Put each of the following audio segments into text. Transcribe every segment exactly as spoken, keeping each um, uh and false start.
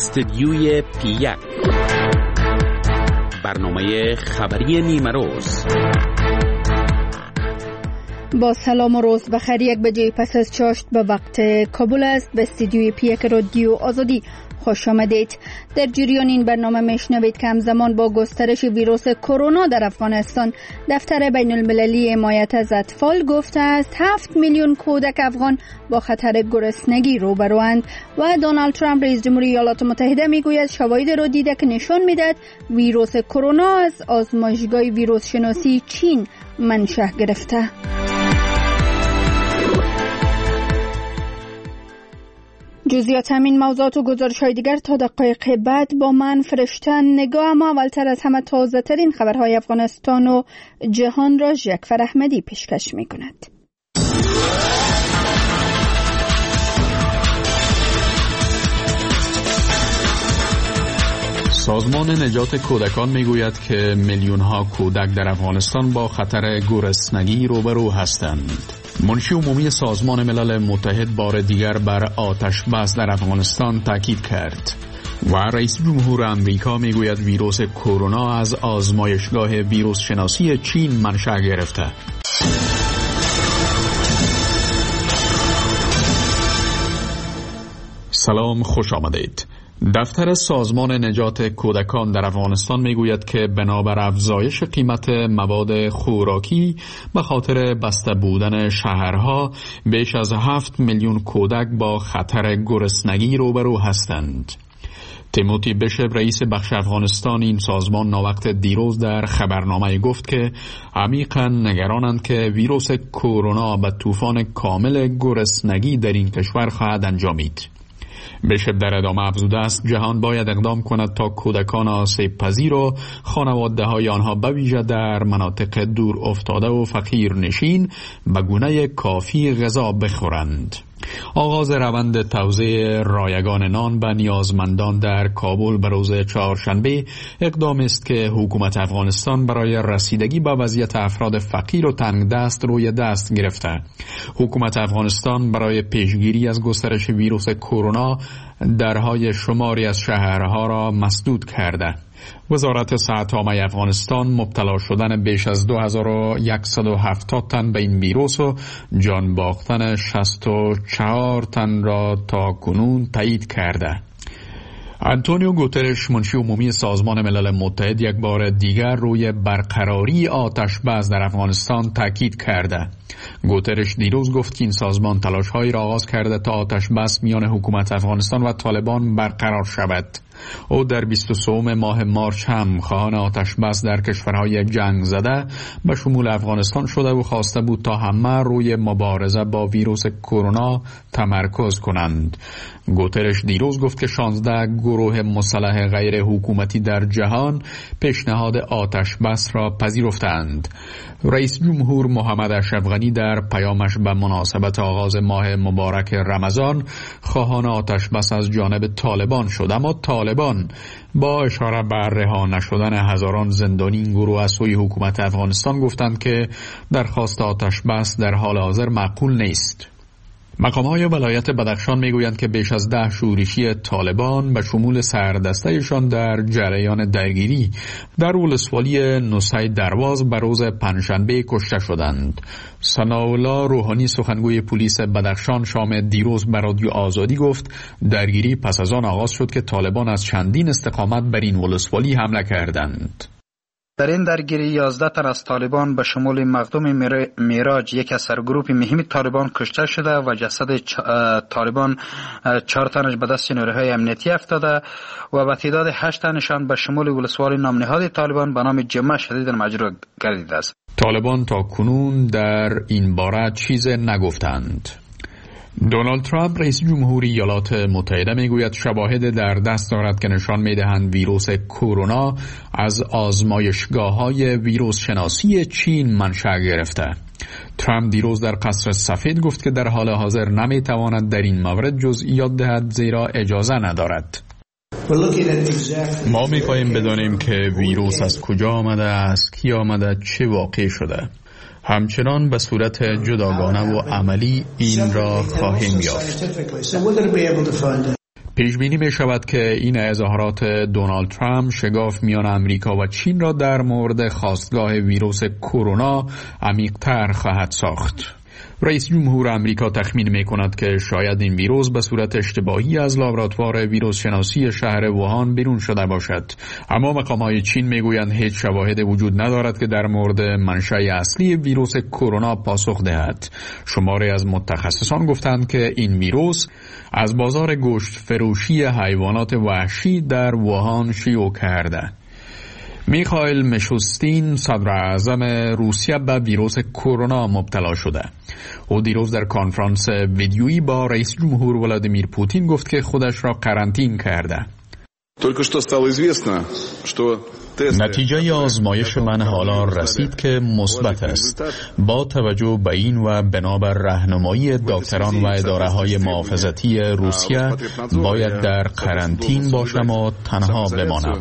استدیوی پی یک، برنامه خبری نیمه روز. با سلام و روز بخیر. یک بجه پس از چاشت به وقت کابل است. به استدیوی پی یک رادیو آزادی خوش آمدید. در جریان این برنامه میشنوید که همزمان با گسترش ویروس کرونا در افغانستان، دفتر بین المللی حمایت از اطفال گفته است هفت میلیون کودک افغان با خطر گرسنگی روبروند و دونالد ترامپ رئیس جمهوری ایالات متحده میگوید شواهد را دیده که نشان میدهد ویروس کرونا از آزمایشگاه ویروس شناسی چین منشأ گرفته. جزئیات همین موضوعات و گزارش‌های دیگر تا دقایق بعد با من فرشته نگاه. اما اولتر از همه تازه ترین خبرهای افغانستان و جهان را ژکفر احمدی پیشکش می‌کند. سازمان نجات کودکان میگوید که میلیون‌ها کودک در افغانستان با خطر گرسنگی روبرو هستند. منشی عمومی سازمان ملل متحد بار دیگر بر آتش بس در افغانستان تاکید کرد و رئیس جمهور امریکا میگوید ویروس کرونا از آزمایشگاه ویروس شناسی چین منشأ گرفته. سلام، خوش آمدید. دفتر سازمان نجات کودکان در افغانستان میگوید که بنابر افزایش قیمت مواد خوراکی به خاطر بسته بودن شهرها، بیش از هفت میلیون کودک با خطر گرسنگی روبرو هستند. تیموتی بشب رئیس بخش افغانستان این سازمان ناوقت دیروز در خبرنامه گفت که عمیقاً نگرانند که ویروس کرونا به طوفان کامل گرسنگی در این کشور خواهد انجامید. بشب در ادامه افزوده است جهان باید اقدام کند تا کودکان آسیب پذیر و خانواده های آنها به ویژه در مناطق دور افتاده و فقیر نشین به گونه کافی غذا بخورند. آغاز روند توزیع رایگان نان به نیازمندان در کابل به روز چهارشنبه اقدام است که حکومت افغانستان برای رسیدگی به وضعیت افراد فقیر و تنگ دست روی دست گرفته. حکومت افغانستان برای پیشگیری از گسترش ویروس کرونا درهای شماری از شهرها را مسدود کرده. وزارت صحت عامه افغانستان مبتلا شدن بیش از دو هزار و صد و هفتاد تن به این ویروس و جان باختن شصت و چهار تن را تا کنون تایید کرده. آنتونیو گوترش منشی عمومی سازمان ملل متحد یک بار دیگر روی برقراری آتش بس در افغانستان تاکید کرده. گوترش دیروز گفت که این سازمان تلاش‌هایی را آغاز کرده تا آتش بس میان حکومت افغانستان و طالبان برقرار شود. او در بیست و سوم ماه مارچ هم خواهان آتش بس در کشورهای جنگ زده به شمول افغانستان شده و خواسته بود تا همه روی مبارزه با ویروس کرونا تمرکز کنند. گوترش دیروز گفت که شانزده گروه مسلح غیر حکومتی در جهان پیشنهاد آتش بس را پذیرفتند. رئیس جمهور محمد اشرف غنی در پیامش به مناسبت آغاز ماه مبارک رمضان خواهان آتش بس از جانب طالبان شد، اما طالبان با اشاره به رها نشدن هزاران زندانی این گروه از سوی حکومت افغانستان گفتند که درخواست آتش بس در حال حاضر معقول نیست. مقام‌های ولایت بدخشان میگویند که بیش از ده شورشی طالبان به شمول سردسته‌شان در جریان درگیری در ولسوالی نوسای درواز به روز پنجشنبه کشته شدند. ثناءالله روحانی سخنگوی پلیس بدخشان شام دیروز به رادیو آزادی گفت درگیری پس از آن آغاز شد که طالبان از چندین استقامت بر این ولسوالی حمله کردند. در این درگیری یازده تن از طالبان به شمول مخدوم میراج یک از سرگروه مهم طالبان کشته شده و جسد طالبان چهار تنش به دست نیروهای امنیتی افتاده و به تعداد هشت تنشان به شمول ولسوالی نامنهاد طالبان به نام جمع شدید مجروح گردیده است. طالبان تا کنون در این باره چیز نگفتند. دونالد ترامپ رئیس جمهوری ایالات متحده میگوید شواهد در دست دارد که نشان میدهند ویروس کرونا از آزمایشگاه‌های ویروس شناسی چین منشأ گرفته. ترامپ دیروز در قصر سفید گفت که در حال حاضر نمیتواند در این مورد جزئیات دهد زیرا اجازه ندارد. ما میخواهیم بدانیم که ویروس از کجا آمده است، کی آمده، چه واقع شده. همچنان به صورت جداگانه و عملی این را خواهیم یافت. پیش بینی می شود که این اظهارات دونالد ترامپ شگاف میان امریکا و چین را در مورد خاستگاه ویروس کرونا عمیق‌تر خواهد ساخت. رئیس جمهور آمریکا تخمین می کند که شاید این ویروس به صورت اشتباهی از لابراتوار ویروس شناسی شهر ووهان بیرون شده باشد، اما مقام‌های چین می گویند هیچ شواهد وجود ندارد که در مورد منشأ اصلی ویروس کرونا پاسخ دهد. شماری از متخصصان گفتند که این ویروس از بازار گوشت فروشی حیوانات وحشی در ووهان شیوع کرده. میخائیل میشوستین صدر اعظم روسیه به ویروس کرونا مبتلا شده. او دیروز در کنفرانس ویدیویی با رئیس جمهور ولادیمیر پوتین گفت که خودش را قرنطینه کرده. نتیجه آزمایش من حالا رسید که مثبت است. با توجه به این و بنابر راهنمایی دکتران و اداره‌های محافظتی روسیه باید در قرنطینه باشم و تنها بمانم.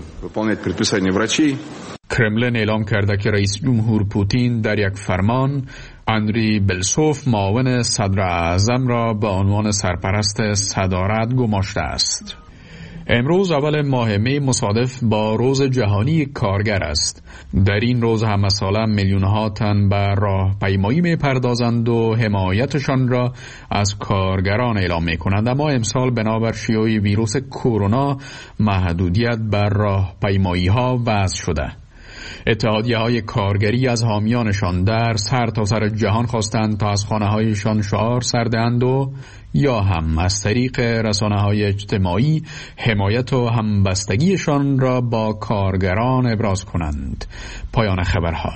کرملین اعلام کرده که رئیس جمهور پوتین در یک فرمان اندری بلسوف معاون صدر اعظم را به عنوان سرپرست صدارت گماشته است. امروز اول ماه می مصادف با روز جهانی کارگر است. در این روز هم مثلا میلیون ها تن به راهپیمایی می پردازند و حمایتشان را از کارگران اعلام می کنند، اما امسال بنابر شیوع ویروس کرونا محدودیت بر راهپیمایی ها وضع شده. اتحادیه های کارگری از حامیانشان در سر تا سر جهان خواستند تا از خانه هایشان شعار سردهند و یا هم از طریق رسانه های اجتماعی حمایت و همبستگیشان را با کارگران ابراز کنند. پایان خبرها.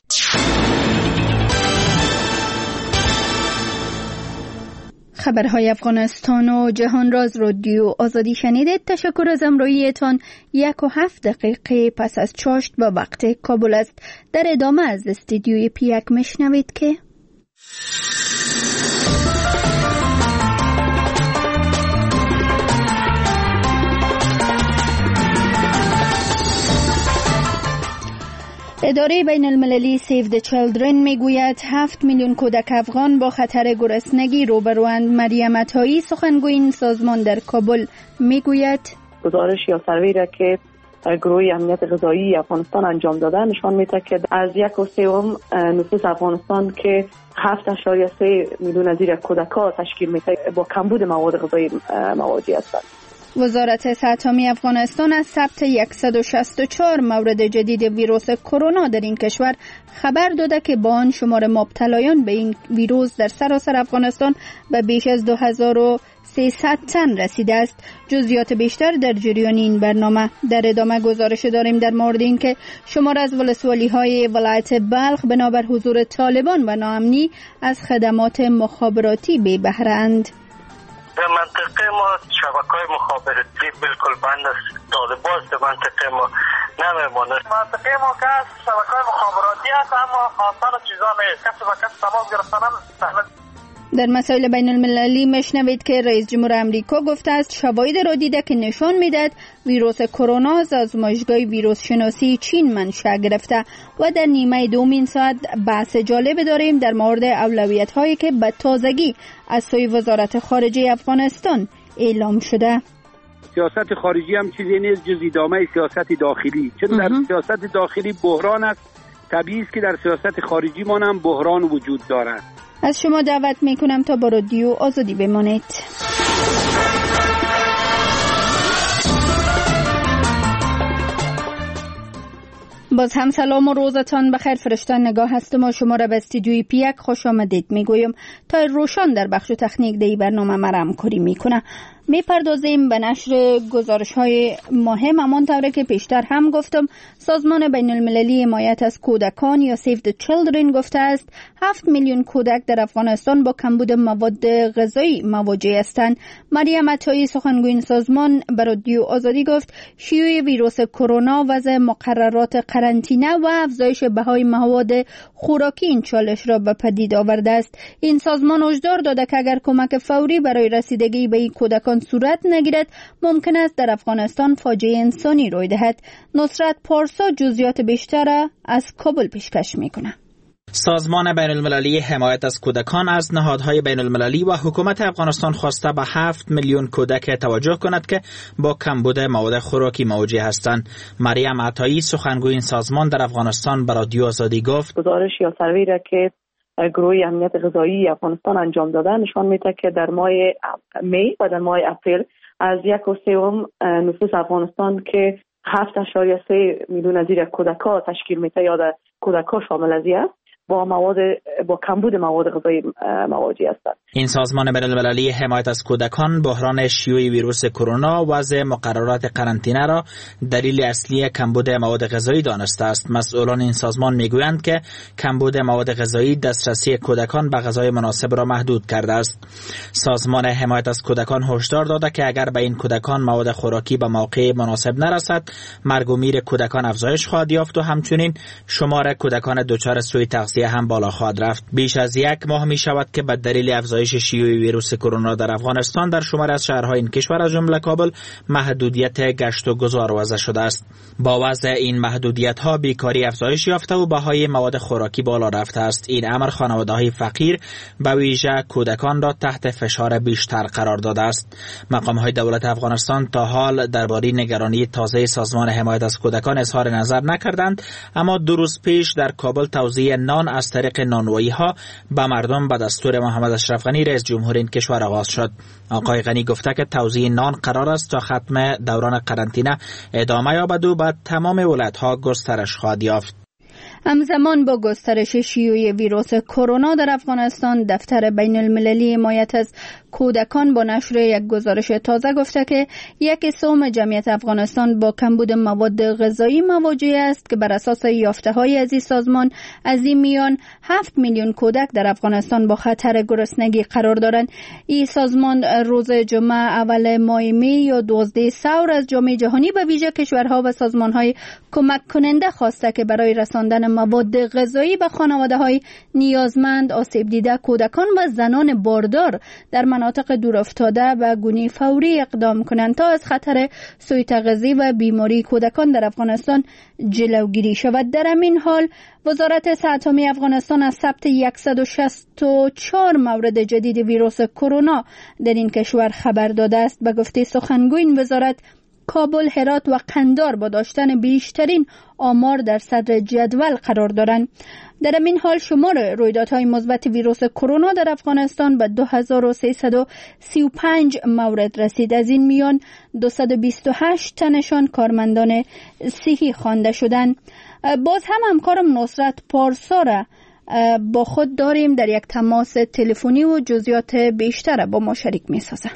خبرهای افغانستان و جهان راز رادیو آزادی شنیدید. تشکر از همراهیتان. یک و هفت دقیقه پس از چاشت با وقت کابل است. در ادامه از استودیوی پیک میشنوید که اداره بین المللی سیو د چیلدرن میگوید هفت میلیون کودک افغان با خطر گرسنگی روبروند. مریم عطایی سخنگوی این سازمان در کابل میگوید گزارش یا سروی را که گروه امنیت غذایی افغانستان انجام داده نشان میده که از یک و سوم نفوس افغانستان که هفت اشاریه سه میلیون از این کودک‌ها تشکیل میده با کمبود مواد غذایی مواجه هستند. وزارت صحت عامه افغانستان از ثبت صد و شصت و چهار مورد جدید ویروس کرونا در این کشور خبر داده که با آن شمار مبتلایان به این ویروس در سراسر افغانستان به بیش از دو هزار و سیصد تن رسیده است. جزئیات بیشتر در جریان این برنامه. در ادامه گزارش داریم در مورد این که شمار از ولسوالی‌های ولایت بلخ بنابر حضور طالبان و ناامنی از خدمات مخابراتی بی بهره اند. در منطقه ما شبکه‌های مخابراتی بالکل بند است. طالبان در منطقه ما نمیمونه. منطقه ما که شبکه‌های مخابراتی است اما آسان چیزا نیست. کسی با کسی تماس گرفتن. در مسائل بین المللی مشنوید که رئیس جمهور امریکا گفته است شواهد را دیده که نشان میدهد ویروس کرونا از آزمایشگاه ویروس شناسی چین منشأ گرفته. و در نیمه دومین ساعت بحث جالب داریم در مورد اولویت هایی که به تازگی از سوی وزارت خارجه افغانستان اعلام شده. سیاست خارجی هم چیزی نیست جز ادامه سیاست داخلی. چون در سیاست داخلی بحران است، طبیعی است که در سیاست خارجی ما هم بحران وجود دارد. از شما دعوت می کنم تا با رادیو آزادی بمانید. باز هم سلام و روزتان بخیر. فرشتان نگاه هستم و شما را به استودیوی پیک خوش آمدید می گویم. تا روشان در بخش تکنیک دی برنامه مرا همکاری می کنه. می پردازیم به نشر گزارش های مهم. همانطور که پیشتر هم گفتم سازمان بین المللی حمایت از کودکان یا سیو د چیلدرن گفته است هفت میلیون کودک در افغانستان با کمبود مواد غذایی مواجه هستند. مریم عطایی سخنگوی این سازمان به رادیو آزادی گفت شیوع ویروس کرونا، وضع مقررات قرنطینه و افزایش بهای مواد خوراکی این چالش را به پدید آورده است. این سازمان هشدار داده که اگر کمک فوری برای رسیدگی به این کودکان صورت نگیرد ممکن است در افغانستان فاجعه انسانی روی دهد. نصرت پارسا جزئیات بیشتر از کابل پیشکش میکنه. سازمان بین المللی حمایت از کودکان از نهادهای بین المللی و حکومت افغانستان خواسته به هفت میلیون کودک توجه کند که با کمبود مواد خوراکی مواجه هستند. مریم عطایی سخنگوی این سازمان در افغانستان به رادیو آزادی گفت گزارش یا سروی را که گروه امنیت غذایی افغانستان انجام داده نشان میده که در ماه می و در ماه اپریل از یک و سوم نفوس افغانستان که هفت اشاریه سه میلیون از این کودک‌ها تشکیل میده یا در کودک‌ها شامل از است با مواد با کمبود مواد غذایی مواجه هستند. این سازمان بین المللی حمایت از کودکان بحران شیوع ویروس کرونا و وضع مقررات قرنطینه را دلیل اصلی کمبود مواد غذایی دانسته است. مسئولان این سازمان میگویند که کمبود مواد غذایی دسترسی کودکان به غذای مناسب را محدود کرده است. سازمان حمایت از کودکان هشدار داده که اگر به این کودکان مواد خوراکی به موقع مناسب نرسد، مرگ و میر کودکان افزایش خواهد یافت و همچنین شمار کودکان دچار سوء تغذیه هم بالا خواهد رفت. بیش از یک ماه می شود که به دلیل افزایش شیوع ویروس کرونا در افغانستان در شمار از شهرهای این کشور از جمله کابل محدودیت گشت و گذار وضع شده است. با وضع این محدودیت ها بیکاری افزایش یافته و بهای مواد خوراکی بالا رفته است. این امر خانواده های فقیر به ویژه کودکان را تحت فشار بیشتر قرار داده است. مقام های دولت افغانستان تا حال درباره نگرانی تازه سازمان حمایت از کودکان اظهار نظر نکردند، اما دو روز پیش در کابل توزیع نان از طریق نانوایی ها به مردم به دستور محمد اشرف غنی رئیس جمهور این کشور آغاز شد. آقای غنی گفته که توزیع نان قرار است تا ختم دوران قرنطینه ادامه یابد و به تمام ولایت ها گسترش خواهد یافت. همزمان با گسترش شیوع ویروس کرونا در افغانستان، دفتر بین المللی حمایت از کودکان با نشر یک گزارش تازه گفته که یک سوم جمعیت افغانستان با کمبود مواد غذایی مواجه است که بر اساس یافته‌های از این سازمان از این میان هفت میلیون کودک در افغانستان با خطر گرسنگی قرار دارند. این سازمان روز جمعه اول ماه می یا دوازده سور از جامعه جهانی به ویژه کشورها و سازمان‌های کمک کننده خواسته که برای رساندن مواد غذایی به خانواده‌های نیازمند، آسیب دیده کودکان و زنان باردار در مناطق دورافتاده به گونه فوری اقدام کنند تا از خطر سوء تغذیه و بیماری کودکان در افغانستان جلوگیری شود. در همین حال وزارت صحت عامه افغانستان از ثبت صد و شصت و چهار مورد جدید ویروس کرونا در این کشور خبر داده است. به گفته سخنگوی این وزارت، کابل، هرات و قندار با داشتن بیشترین آمار در صدر جدول قرار دارند. در این حال شمار رویدادهای مثبت ویروس کرونا در افغانستان به دو هزار و سیصد و سی و پنج مورد رسید. از این میان دویست و بیست و هشت تنشان کارمندان صحی خوانده شدند. باز هم همکارم نصرت پارسا را با خود داریم در یک تماس تلفنی و جزئیات بیشتر با ما شریک می سازه.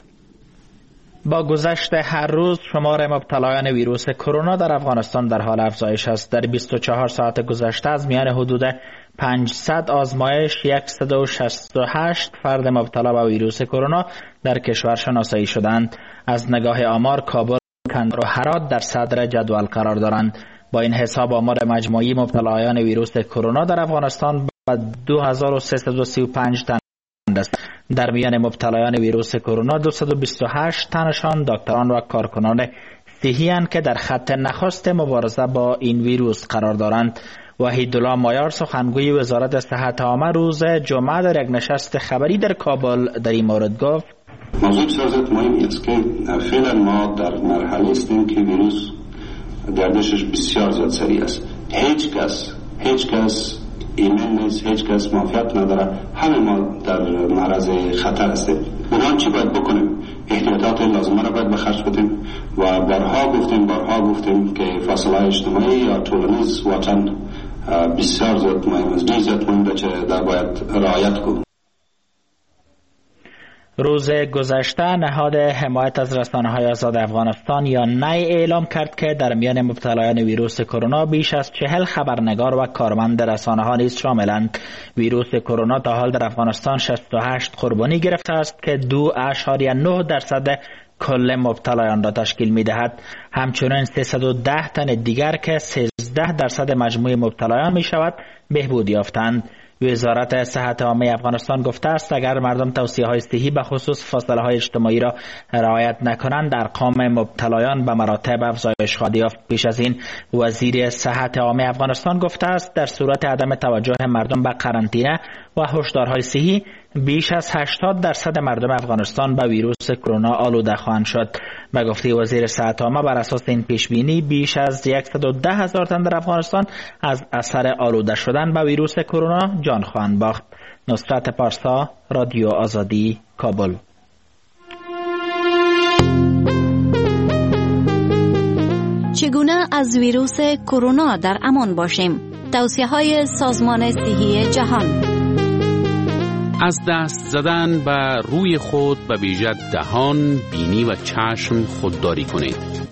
با گذشت هر روز شمار مبتلایان ویروس کرونا در افغانستان در حال افزایش است. در بیست و چهار ساعت گذشته از میان حدود پانصد آزمایش صد و شصت و هشت فرد مبتلا به ویروس کرونا در کشور شناسایی شدند. از نگاه آمار، کابل، قندار و هرات در صدر جدول قرار دارند. با این حساب آمار مجموعی مبتلایان ویروس کرونا در افغانستان به دو هزار و سیصد و سی و پنج تن است. در میان مبتلایان ویروس کرونا دویست و بیست و هشت تنشان دکتران و کارکنان صحی اند که در خط نخست مبارزه با این ویروس قرار دارند. وحیدالله مایار سخنگوی وزارت صحت عامه روز جمعه در یک نشست خبری در کابل در این مورد گفت: موضوع بسیار مهمی است که فعلا ما در مرحله هستیم که ویروس گردشش بسیار زیاد سریع است. هیچ کس هیچ کس ایمن نیست، هیچ کس معافیت نداره. همه ما در معرض خطر هستیم. اونان چی باید بکنیم؟ احتیاطات لازمه را باید بخرج بدیم و بارها گفتیم بارها گفتیم که فاصله اجتماعی یا طولانیز واقعا بسیار زیاد مهم است. ډیر زیاد مهم که در باید رعایت کنیم. روز گذشته نهاد حمایت از رسانه‌های آزاد افغانستان یا نی اعلام کرد که در میان مبتلایان ویروس کرونا بیش از چهل خبرنگار و کارمند رسانه‌ها نیز شاملند. ویروس کرونا تا حال در افغانستان شصت و هشت قربانی گرفته است که دو اشاریه نه درصد کل مبتلایان را تشکیل می‌دهد. همچنین سیصد و ده تن دیگر که سیزده درصد مجموع مبتلایان می‌شود بهبود یافتند. وزارت صحت عامه افغانستان گفته است اگر مردم توصیه های صحی به خصوص فاصله های اجتماعی را رعایت نکنند ارقام مبتلایان به مراتب افزایش خواهد یافت. پیش از این وزیر صحت عامه افغانستان گفته است در صورت عدم توجه مردم به قرنطینه و هشدارهای صحی بیش از هشتاد درصد مردم افغانستان به ویروس کرونا آلوده خواهند شد. به گفته وزیر صحت عامه بر اساس این پیش بینی بیش از صد و ده هزار تن در افغانستان از اثر آلوده شدن به ویروس کرونا جان خواهند باخت. نصرت پارسا، رادیو آزادی، کابل. چگونه از ویروس کرونا در امان باشیم؟ توصیه‌های سازمان صحی جهان. از دست زدن به روی خود به ویژه دهان، بینی و چشم خودداری کنید.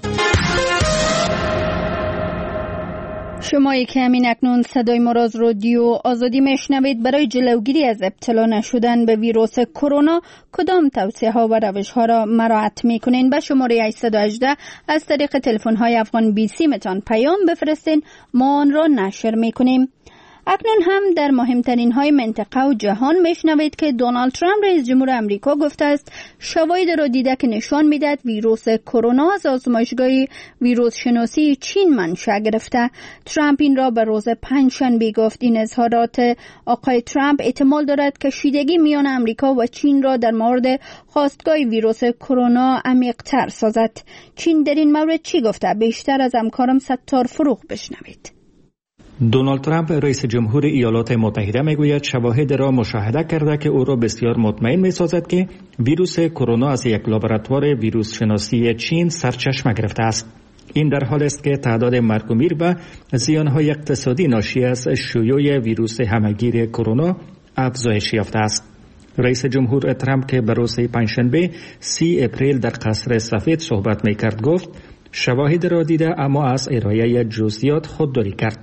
شمایی که همین اکنون صدای ما را از رادیو آزادی میشنوید، برای جلوگیری از ابتلا نشدن به ویروس کرونا کدام توصیه ها و روش ها را مراعات میکنین؟ به شماره هشت یک هشت از طریق تلفن های افغان بی سی متان پیام بفرستین، ما آن را نشر میکنیم. اکنون هم در مهمترین های منطقه و جهان میشنوید که دونالد ترامپ رئیس جمهور امریکا گفته است شواهد را دیده که نشان میدهد ویروس کرونا از آزمایشگاه ویروس شناسی چین منشأ گرفته. ترامپ این را به روز پنجشنبه گفت. این اظهارات آقای ترامپ احتمال دارد که کشیدگی میان امریکا و چین را در مورد خاستگاه ویروس کرونا عمیق‌تر سازد. چین در این مورد چی گفته؟ بیشتر از همکارم ستار فروغ بشنوید. دونالد ترامپ رئیس جمهور ایالات متحده میگوید شواهد را مشاهده کرده که او را بسیار مطمئن میسازد که ویروس کرونا از یک لابراتوار ویروس شناسی چین سرچشمه گرفته است. این در حالی است که تعداد مرگ و میر و زیانهای اقتصادی ناشی از شیوع ویروس همهگیر کرونا افزایش یافته است. رئیس جمهور ترامپ که به روز پنجشنبه سی اپریل در قصر سفید صحبت میکرد گفت شواهد را دیده اما از ارائه جزئیات خودداری کرد.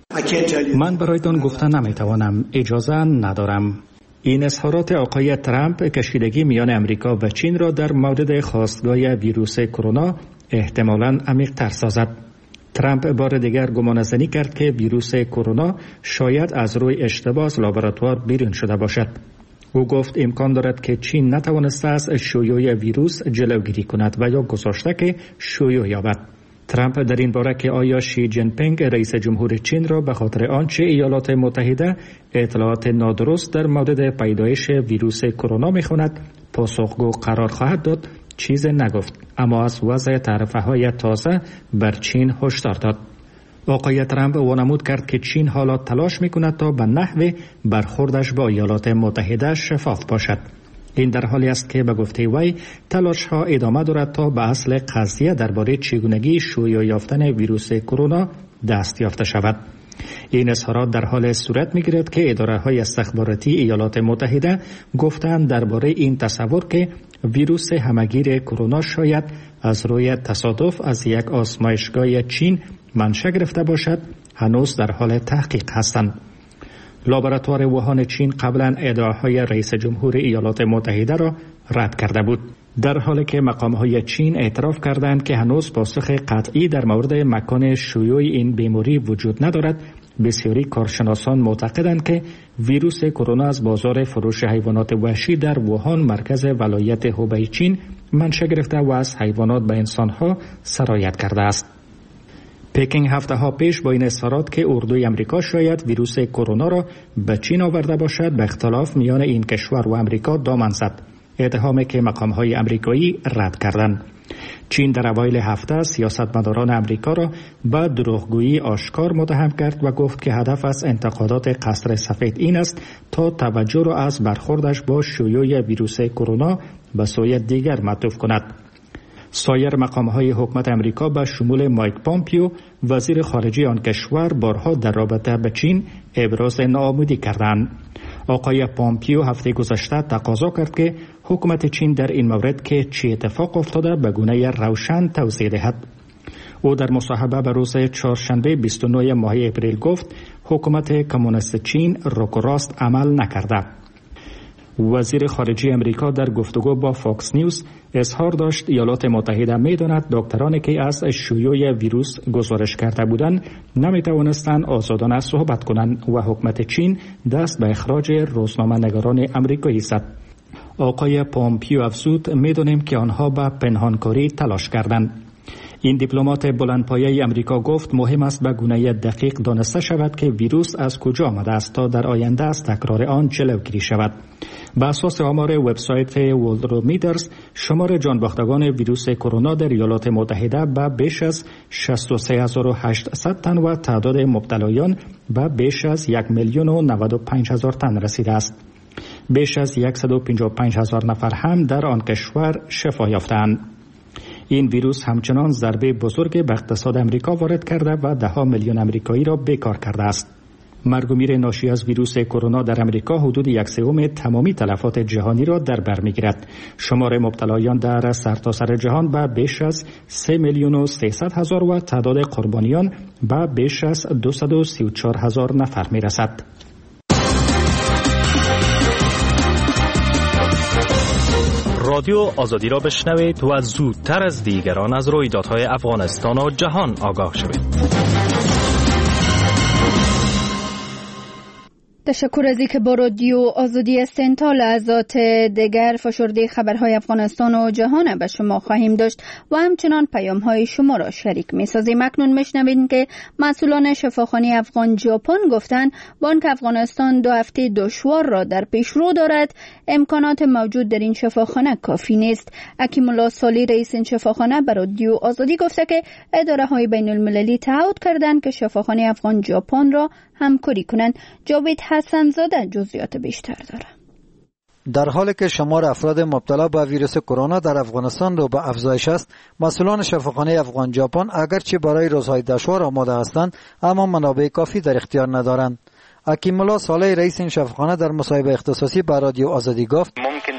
من برایتان گفتن نمیتوانم، اجازه ندارم. این اظهارات آقای ترامپ کشیدگی میان امریکا و چین را در مورد خاستگاه ویروس کرونا احتمالاً عمیق‌تر سازد. ترامپ بار دیگر گمانه‌زنی کرد که ویروس کرونا شاید از روی اشتباه از لابراتوار بیرون شده باشد. او گفت امکان دارد که چین نتوانسته از شیوع ویروس جلوگیری کند و یا گذاشته که شیوع یابد. ترامپ در این باره که آیا شی جین پینگ رئیس جمهور چین را به خاطر آنچه ایالات متحده اطلاعات نادرست در مورد پیدایش ویروس کرونا می‌خواند پاسخگو قرار خواهد داد چیز نگفت، اما از وضع تعرفه‌های تازه بر چین هشدار داد. آقای ترامپ وانمود کرد که چین حالا تلاش می‌کند تا به نحو برخوردش با ایالات متحده شفاف باشد. این در حالی است که به گفته وی تلاش ها ادامه دارد تا به اصل قضیه درباره چگونگی شیوع یافتن ویروس کرونا دست یافته شود. این اظهارات در حال صورت می‌گیرد که اداره‌های استخباراتی ایالات متحده گفتند درباره این تصور که ویروس همهگیر کرونا شاید از روی تصادف از یک آزمایشگاه چین منشأ گرفته باشد هنوز در حال تحقیق هستند. لابراتوار ووهان چین قبلا ادعاهای رئیس جمهور ایالات متحده را رد کرده بود، در حالی که مقام‌های چین اعتراف کردند که هنوز پاسخ قطعی در مورد مکان شیوع این بیماری وجود ندارد. بسیاری کارشناسان معتقدند که ویروس کرونا از بازار فروش حیوانات وحشی در ووهان مرکز ولایت هوبی چین منشأ گرفته و از حیوانات به انسان‌ها سرایت کرده است. پکینگ هفته ها پیش با این اظهارات که اردوی امریکا شاید ویروس کرونا را به چین آورده باشد به اختلاف میان این کشور و امریکا دامن زد، اتهامی که مقام‌های امریکایی رد کردند. چین در اوایل هفته سیاستمداران امریکا را به دروغگویی آشکار متهم کرد و گفت که هدف از انتقادات قصر سفید این است تا توجه را از برخوردش با شیوع ویروس کرونا به سوی دیگر معطوف کند. سایر مقام‌های حکومت امریکا به شمول مایک پامپیو وزیر خارجه آن کشور بارها در رابطه به چین ابراز ناامیدی کردند. آقای پامپیو هفته گذشته تقاضا کرد که حکومت چین در این مورد که چه اتفاق افتاده به گونه روشن توضیح دهد. او در مصاحبه به روز چهارشنبه بیست و نه ماه اپریل گفت حکومت کمونیست چین رک و راست عمل نکرده. وزیر خارجه امریکا در گفتگو با فاکس نیوز اظهار داشت ایالات متحده می‌داند دکترانی که از شیوع ویروس گزارش کرده بودند نمی‌توانستند آزادانه صحبت کنند و حکومت چین دست به اخراج روزنامه‌نگاران امریکایی زد. آقای پومپیو افزود می‌دانیم که آنها به پنهانکاری تلاش کردند. این دیپلمات بلندپایه امریکا گفت مهم است به گونه دقیق دانسته شود که ویروس از کجا آمده است تا در آینده از تکرار آن جلوگیری شود. بر اساس آمار وبسایت ورلدومیترز شمار جانباختگان ویروس کرونا در ایالات متحده به بیش از شصت و سه هزار و هشتصد تن و تعداد مبتلایان به بیش از یک میلیون و نود و پنج هزار تن رسیده است. بیش از صد و پنجاه و پنج هزار نفر هم در آن کشور شفا یافتند. این ویروس همچنان ضربه بزرگ به اقتصاد امریکا وارد کرده و ده ها میلیون امریکایی را بیکار کرده است. مرگ و میر ناشی از ویروس کرونا در امریکا حدود یک سوم تمامی تلفات جهانی را در بر میگیرد. شمار مبتلایان در سرتاسر جهان به بیش از سه میلیون و سیصد هزار و تعداد قربانیان به بیش از دویست و سی و چهار هزار نفر میرسد. رادیو آزادی را بشنوید و زودتر از دیگران از رویدادهای افغانستان و جهان آگاه شوید. تشکر از اینکه با رادیو آزادی هستین. تا لحظات دیگر فشرده خبرهای افغانستان و جهان به شما خواهیم داشت و همچنان پیام‌های شما را شریک می‌سازیم. اکنون می‌شنوید که مسئولان شفاخانه افغان ژاپن گفتند با آنکه افغانستان دو هفته دشوار را در پیش رو دارد، امکانات موجود در این شفاخانه کافی نیست. حکیم الله سالی رئیس این شفاخانه به رادیو آزادی گفته که اداره‌های بین‌المللی تعهد کردند که شفاخانه افغان ژاپن را همکاری کنند. جاوید حسن زاده جزئیات بیشتر داره. در حالی که شمار افراد مبتلا به ویروس کرونا در افغانستان رو به افزایش است، مسئولان شفاخانه افغان ژاپن اگرچه برای روزهای دشوار آماده هستند اما منابع کافی در اختیار ندارند. حکیم الله صالح رئیس این شفاخانه در مصاحبه اختصاصی با رادیو آزادی گفت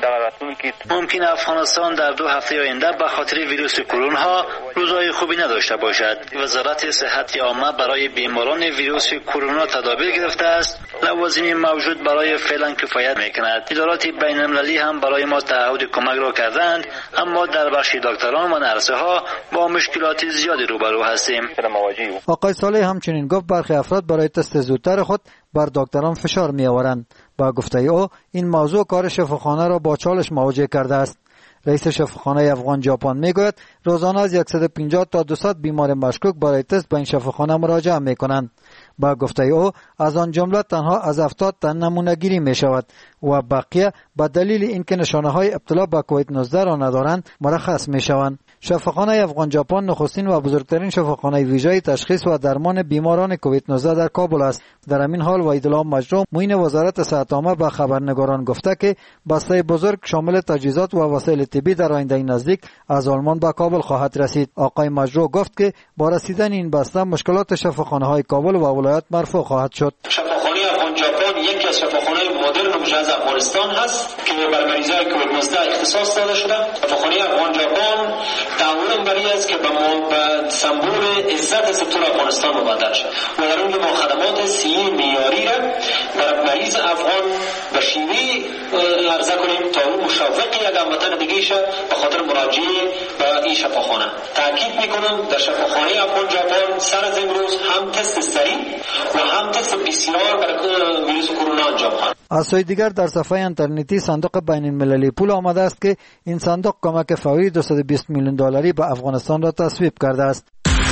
ممکن افغانستان در دو هفته آینده به خاطر ویروس کرونا روزهای خوبی نداشته باشد. وزارت صحت عامه برای بیماران ویروس کرونا تدابیر گرفته است. لوازم موجود برای فعلا کفایت میکند. ادارات بین المللی هم برای ما تعهد کمک را کردند، اما در بخش دکتران و نرسه ها با مشکلات زیادی روبرو هستیم. آقای صالح همچنین گفت برخی افراد برای تست زودتر خود بر دکتران فشار می آورند. با گفته او این موضوع کار شفاخانه را با چالش مواجه کرده است. رئیس شفاخانه افغان ژاپن میگوید روزانه از صد و پنجاه تا دویست بیمار مشکوک برای تست به این شفاخانه مراجعه میکنند. با گفته او از آن جمله تنها از هفتاد تن نمونه گیری می شود و بقیه به دلیل اینکه نشانه های ابتلا به کووید نوزده را ندارند مرخص می شوند. شفاخانه افغان ژاپن نخستین و بزرگترین شفاخانه ویژه تشخیص و درمان بیماران کووید نوزده در کابل است. در همین حال وحیدالله مجروح معین وزارت صحت عامه به خبرنگاران گفته که بسته بزرگ شامل تجهیزات و وسایل طبی در آینده نزدیک از آلمان به کابل خواهد رسید. آقای مجروح گفت که با رسیدن این بسته مشکلات شفاخانه های کابل و ولایت مرفوع خواهد شد. شفاخانه افغان ژاپن یکی از شفاخانه‌های مدرن و از افغانستان هست که بر مریضای کووید نوزده اختصاص داده شده. شفاخانه افغان ژاپن تعهد بر این است که به سمبل عزت سکتور افغانستان مبادل شد و در اون ما خدمات صحی معیاری را بر مریض افغان به شیوه عرضه کنیم تا اون مشوق یک هموطن دیگه شه به خاطر مراجعه به این شفاخانه. تاکید میکنم در شفاخانه افغان ژاپن سر از امروز هم تست سریع و هم تست پی سی آر برای ویروس کرونا انجام خواهد. از سوی دیگر در صفحه اینترنتی صندوق بین المللی پول آمده است که این صندوق کمک فوری دویست و بیست میلیون دلاری به افغانستان را تصویب کرده است.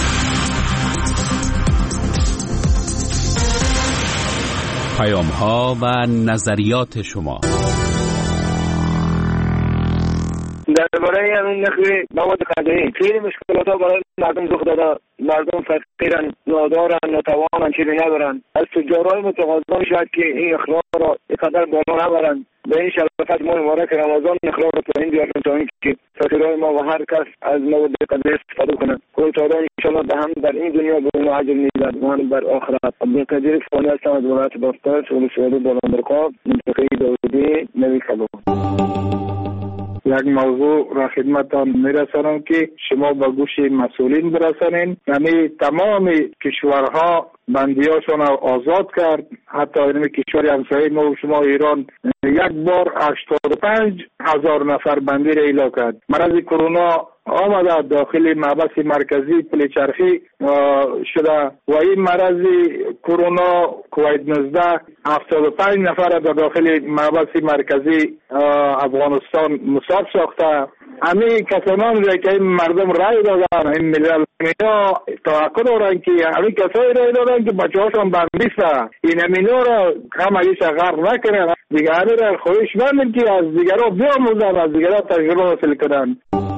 پیام ها و نظریات شما درباره همین نرخ مواد غذایی خیلی مشکلات ها برای مردم رخ داده. مردم فقیرن، نادارن، ناتوانن، چیزی ندارن. از تجارهای متقاضا شاید که این اخراج را اینقدر بالا نبرن. به این شرافت ما مبارک رمضان اخراج را پایین بیارن تا اینکه فقیرای ما و هر کس از مواد غذایی استفاده کنند. خدا تعالی انشاءالله به هم در این دنیا به ما اجر میدهد و هم در آخرت. عبدالقدیر فانی هستم از ولایت باستان، شغل سعودی بلندرقاب، منطقه داودی، نوی کباب. یک موضوع را خدمتان میرسانم که شما به گوش مسئولین برسانین. یعنی تمام کشورها بندیاشون آزاد کرد، حتی این کشور همسایه ما و شما ایران یک بار هشتاد و پنج هزار نفر بندی را اعلام کرد. مرض کرونا آمده داخل محبس مرکزی پلچرخی شده و این مرض کرونا کووید نوزده هفتاد و پنج نفر در داخل محبس مرکزی افغانستان مصاب ساخته. همین کسانان را که این مردم رای دادن، این ملل اینا توقع دارن که همین کسایی رای دادن که بچه هاشون بندیسته، این همینا را هم ایش غرق نکنن. دیگه همین را خواهش مندیم که از دیگرها بیاموزن، از دیگرها تجربه حاصل کنن.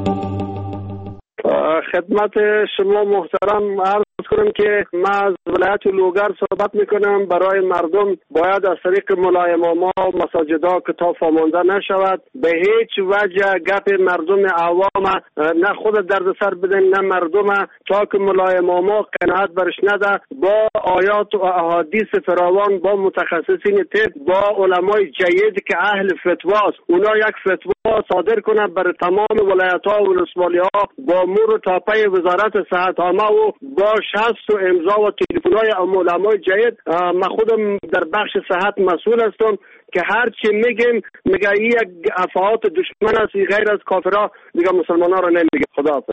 خدمت شما محترم عرض کنم که من از ولایت لوگر صحبت میکنم. برای مردم باید از طریق ملایماما و مساجدها کتاب مانده نشود. به هیچ وجه گپ مردم عوام نه خود دردسر بدن نه مردم، تا که ملایماما قناعت برش نده با آیات و احادیث فراوان، با متخصصین طب، با علمای جید که اهل فتواست، اونا یک فتوا صادر کنه بر تمام ولایت ها و ولسوالی ها با مور و تاپه وزارت صحت عامه و با شخص و امضا و تلفن‌های علمای جید. من خودم در بخش صحت مسئول هستم که هر چی میگیم میگه این یک افعات دشمن است، غیر از کافرها دیگه مسلمان ها را نمیگه. خدا حافظ.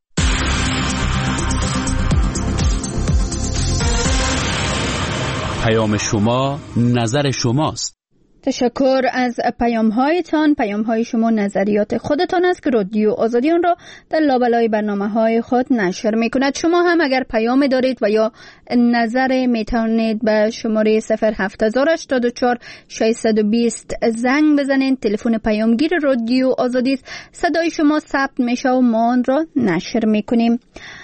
پیام شما نظر شماست. تشکر از پیام هایتان. پیام های شما نظریات خودتان است که رادیو آزادی آن را در لابلای برنامه های خود نشر می کند. شما هم اگر پیام دارید و یا نظر می توانید به شماره صفر هفت هشت چهار ششصد و بیست زنگ بزنید. تلفن پیامگیر رادیو آزادی است. صدای شما ثبت میشه و ما آن را نشر می کنیم.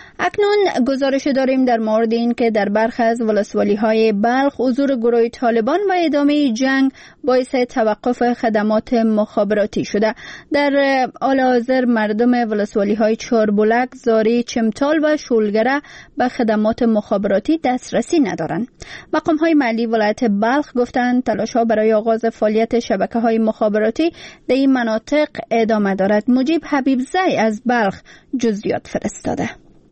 اکنون گزارش داریم در مورد این که در برخی از ولسوالی‌های بلخ حضور گروه طالبان و ادامه جنگ باعث توقف خدمات مخابراتی شده. در حال حاضر مردم ولسوالی‌های چهاربلک، زاری، چمتال و شولگره به خدمات مخابراتی دسترسی ندارند. مقام‌های محلی ولایت بلخ گفتند تلاش‌ها برای آغاز فعالیت شبکه‌های مخابراتی در این مناطق ادامه دارد. مجیب حبیبزی از بلخ جزئیات فرستاده.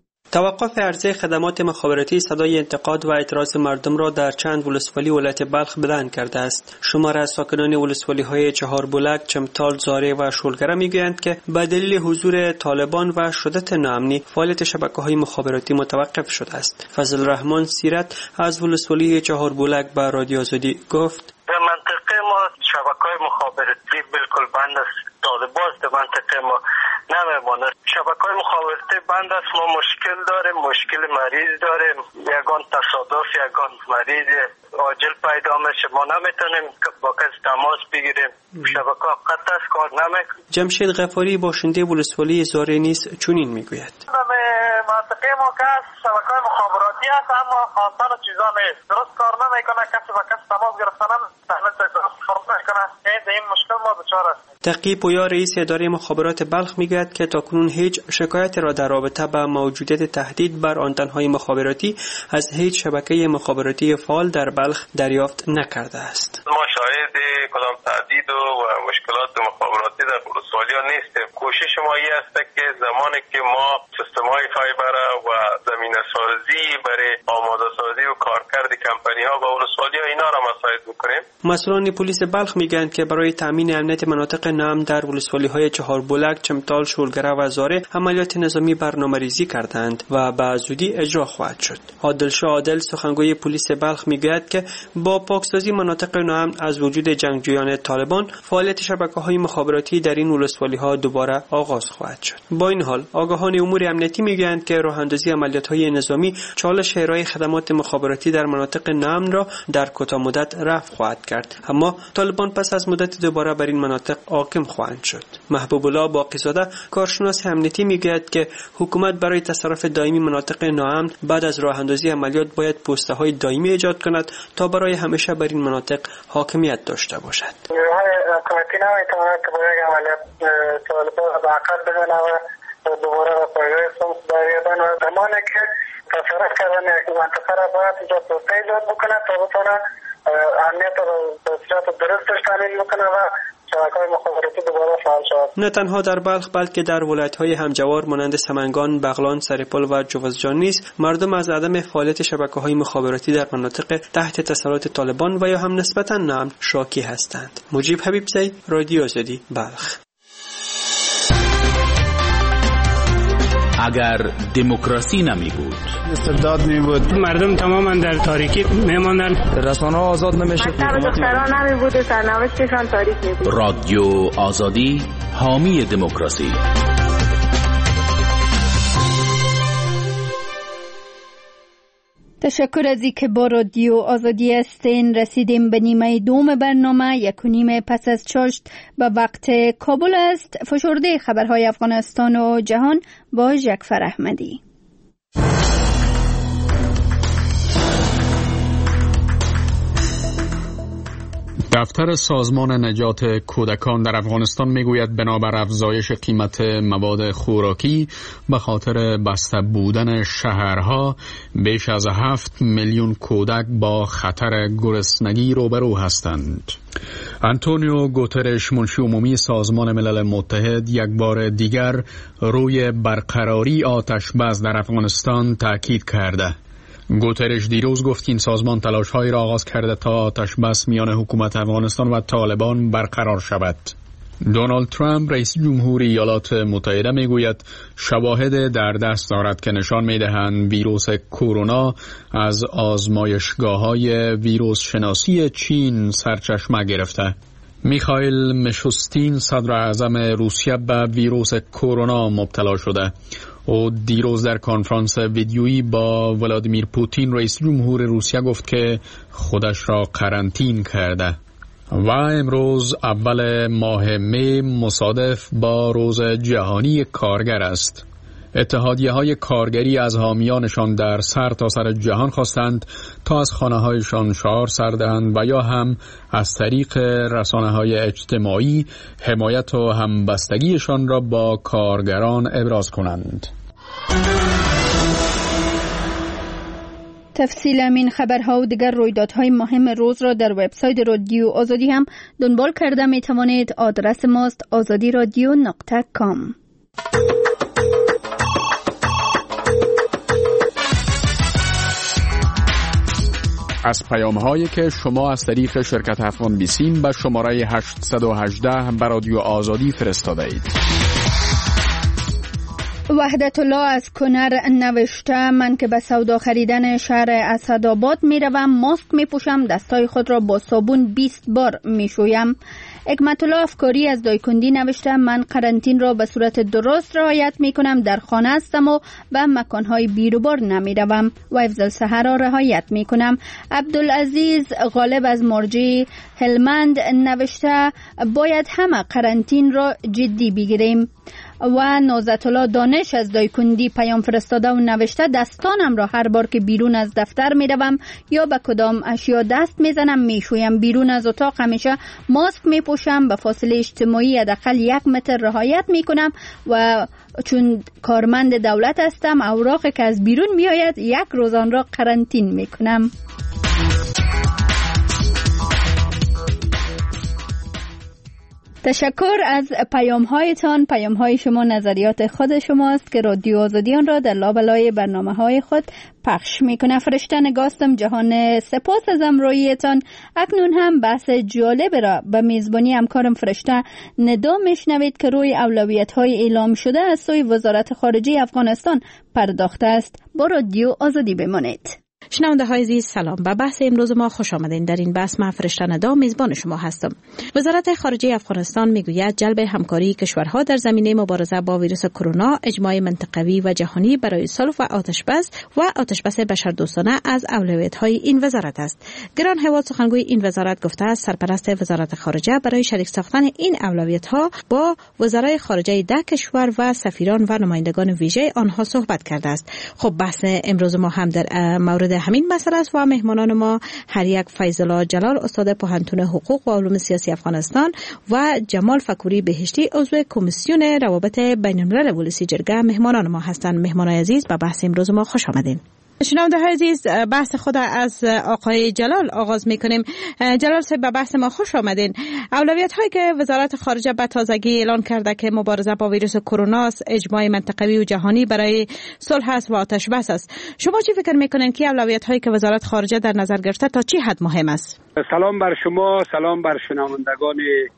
توقف عرضه خدمات مخابراتی صدای انتقاد و اعتراض مردم را در چند ولسوالی ولایت بلخ بلند کرده است. شمار از ساکنان ولسوالی‌های چهاربلک، چمتال، زاره و شولگره میگویند که به دلیل حضور طالبان و شدت ناامنی فعالیت شبکه‌های مخابراتی متوقف شده است. فضل الرحمن سیرت از ولسوالی چهاربلک به رادیو آزادی گفت: در منطقه ما شبکه‌های مخابراتی بالکل بند است. طالبان در منطقه ما نمیمونه. شبکه‌های مخابراتی بند است. ما مشکل داریم، مشکل مریض داریم. یگان تصادف، یگان مریض عاجل پیدا میشه، ما نمیتونیم با کسی تماس بگیریم. شبکه قطع است، کار نمیکنه. جمشید غفاری باشنده ولسوالی زاره نیز چنین میگوید: منطقه ما که شبکه‌های مخابراتی است اما آسان چیزا نیست. درست کار نمیکنه، کسی با کسی تماس گرفتن درست کار نمیکنه. این مشکل ما دچار است. تقی پویا رئیس اداره مخابرات بلخ میگوید که تاکنون هیچ شکایت را در رابطه با موجودیت تهدید بر آنتن‌های مخابراتی از هیچ شبکه مخابراتی فعال در بلخ دریافت نکرده است. ما شاهد کدام تهدید و مشکلات مخابراتی در ولسوالی‌ها نیستیم. کوشش ما این است که زمانی که ما سیستم‌های فایبر و زمینه‌سازی برای آماده‌سازی و کارکرد کمپانی‌ها و ولسوالی‌ها اینا را مساعد می‌کنیم. مسئولان پلیس بلخ میگویند که برای تامین امنیت مناطق نام در ولسوالی‌های چهاربلک، چمتال، شولگره و زاره عملیات نظامی برنامه‌ریزی کردند و به زودی اجرا خواهد شد. عادلشاه عادل سخنگوی پلیس بلخ میگوید که با پاکسازی مناطق نام از وجود جنگجویان طالبان فعالیت شبکه‌های مخابراتی در این ولسوالی‌ها دوباره آغاز خواهد شد. با این حال آگاهان امور امنیتی میگویند که راه‌اندازی عملیات‌های نظامی چالش ارائه خدمات مخابراتی در مناطق نام را در کوتاه مدت رفع خواهد کرد، اما طالبان پس از مدت دوباره بر این مناطق حاکم خواهند شد. محبوب الله باقی‌زاده کارشناس امنیتی میگوید که حکومت برای تصرف دائمی مناطق ناامن بعد از راه‌اندازی عملیات باید پست‌های دائمی ایجاد کند تا برای همیشه بر این مناطق حاکمیت داشته باشد. حکومتی نمیتواند که با یک عملیات طالبان را به عقب بزنه و دوباره را پایگاه سمت برگردن و زمانی که تصرف کردن یک منطقه را باید اینجا پسته ایجاد بکنه تا بتونه امنیت را به صورت درستش تامین بکنه و شبکه‌های مخابراتی دوباره فعال شود. نه تنها در بلخ بلکه در ولایت‌های همجوار مانند سمنگان، بغلان، سرپل و جوزجان نیز مردم از عدم فعالیت شبکه‌های مخابراتی در مناطق تحت تسلط طالبان و یا هم نسبتاً نرم شاکی هستند. مجیب حبیبزی، رادیو آزادی، بلخ. اگر دموکراسی نمی بود، استبداد می بود، مردم تماما در تاریکی می ماندن، رسانه‌ها آزاد نمیشه، دختران نمی بود، سرنوشتشان تاریک می بود. رادیو آزادی، حامی دموکراسی. تشکر از اینکه با رادیو آزادی هستین. رسیدیم به نیمه دوم برنامه. یک و نیم پس از چاشت به وقت کابل است. فشرده خبرهای افغانستان و جهان با جعفر احمدی. دفتر سازمان نجات کودکان در افغانستان میگوید بنابر افزایش قیمت مواد خوراکی به خاطر بسته بودن شهرها بیش از هفت میلیون کودک با خطر گرسنگی روبرو هستند. آنتونیو گوترش منشی عمومی سازمان ملل متحد یک بار دیگر روی برقراری آتش بس در افغانستان تاکید کرده. گوترش دیروز گفت این سازمان تلاش‌هایی را آغاز کرده تا آتش بس میان حکومت افغانستان و طالبان برقرار شود. دونالد ترامپ رئیس جمهور ایالات متحده میگوید شواهد در دست دارد که نشان میدهند ویروس کرونا از آزمایشگاه‌های ویروس شناسی چین سرچشمه گرفته. میخائیل میشوستین صدر اعظم روسیه به ویروس کرونا مبتلا شده. او دیروز در کنفرانس ویدیویی با ولادیمیر پوتین رئیس جمهور روسیه گفت که خودش را قرنطین کرده. و امروز اول ماه می مصادف با روز جهانی کارگر است. اتحادیه های کارگری از حامیانشان در سر تا سر جهان خواستند تا از خانه هایشان شعار سر دهند و یا هم از طریق رسانه های اجتماعی حمایت و همبستگیشان را با کارگران ابراز کنند. تفصیل همین خبرها و دیگر رویدادهای مهم روز را در وبسایت رادیو آزادی هم دنبال کرده می توانید. آدرس ماست آزادی رادیو نقطه کام. از پیام هایی که شما از طریق شرکت افغان بیسیم به شماره هشت یک هشت به رادیو آزادی فرستاده اید. وحدت الله از کنر نوشته من که به سودا خریدن شهر اسدآباد می روم ماسک می پوشم، دستای خود را با صابون بیست بار می شویم. حکمت الله افکاری از دایکندی نوشته من قرنطین را به صورت درست رعایت می کنم، در خانه هستم و به مکانهای بیروبار نمی روم و حفظ الصحه را رعایت می کنم. عبدالعزیز غالب از مرجی هلمند نوشته باید همه قرنطین را جدی بگیریم. و نوزت الله دانش از دایکندی پیام فرستاده و نوشته دستانم را هر بار که بیرون از دفتر می روم یا به کدام اشیا دست می زنم می شویم. بیرون از اتاق همیشه ماسک می پوشم، به فاصله اجتماعی حداقل یک متر رعایت می کنم و چون کارمند دولت هستم اوراقی که از بیرون می آید یک روز آن را قرنطین می کنم. تشکر از پیام هایتان. پیام های شما نظریات خود شماست که رادیو آزادی آن را در لابلای برنامه های خود پخش میکنه. فرشته نگاستم جهان، سپاس از همراهیتان. اکنون هم بحث جالب را به میزبانی همکارم فرشته ندا میشنوید که روی اولویت های اعلام شده از سوی وزارت خارجه افغانستان پرداخته است. با رادیو آزادی بمانید. شنونده های عزیز سلام. به بحث امروز ما خوش آمدین. در این بحث من فرشته ندا میزبان شما هستم. وزارت خارجه افغانستان میگوید جلب همکاری کشورها در زمینه مبارزه با ویروس کرونا اجماع منطقوی و جهانی برای صلح و آتشبس و آتشبس بشردوستانه از اولویت های این وزارت است. گران هواد سخنگوی این وزارت گفته است سرپرست وزارت خارجه برای شریک ساختن این اولویت ها با وزرای خارجه ده کشور و سفیران و نمایندگان ویژه آنها صحبت کرده است. خب بحث امروز ما هم در مورد همین مسئله است و مهمانان ما هر یک فیض الله جلال استاد پوهنتون حقوق و علوم سیاسی افغانستان و جمال فکوری بهشتی عضو کمیسیون روابط بین الملل ولسی جرگه مهمانان ما هستند. مهمانان عزیز به بحث امروز ما خوش آمدین. شنونده های عزیز، بحث خود از آقای جلال آغاز میکنیم. جلال صاحب، به بحث ما خوش آمدین. اولویت هایی که وزارت خارجه به تازگی اعلان کرده که مبارزه با ویروس کرونا است، اجماع منطقوی و جهانی برای صلح است و آتش بس است. شما چی فکر میکنین که اولویت هایی که وزارت خارجه در نظر گرفته تا چی حد مهم است؟ سلام بر شما، سلام بر شنوندگان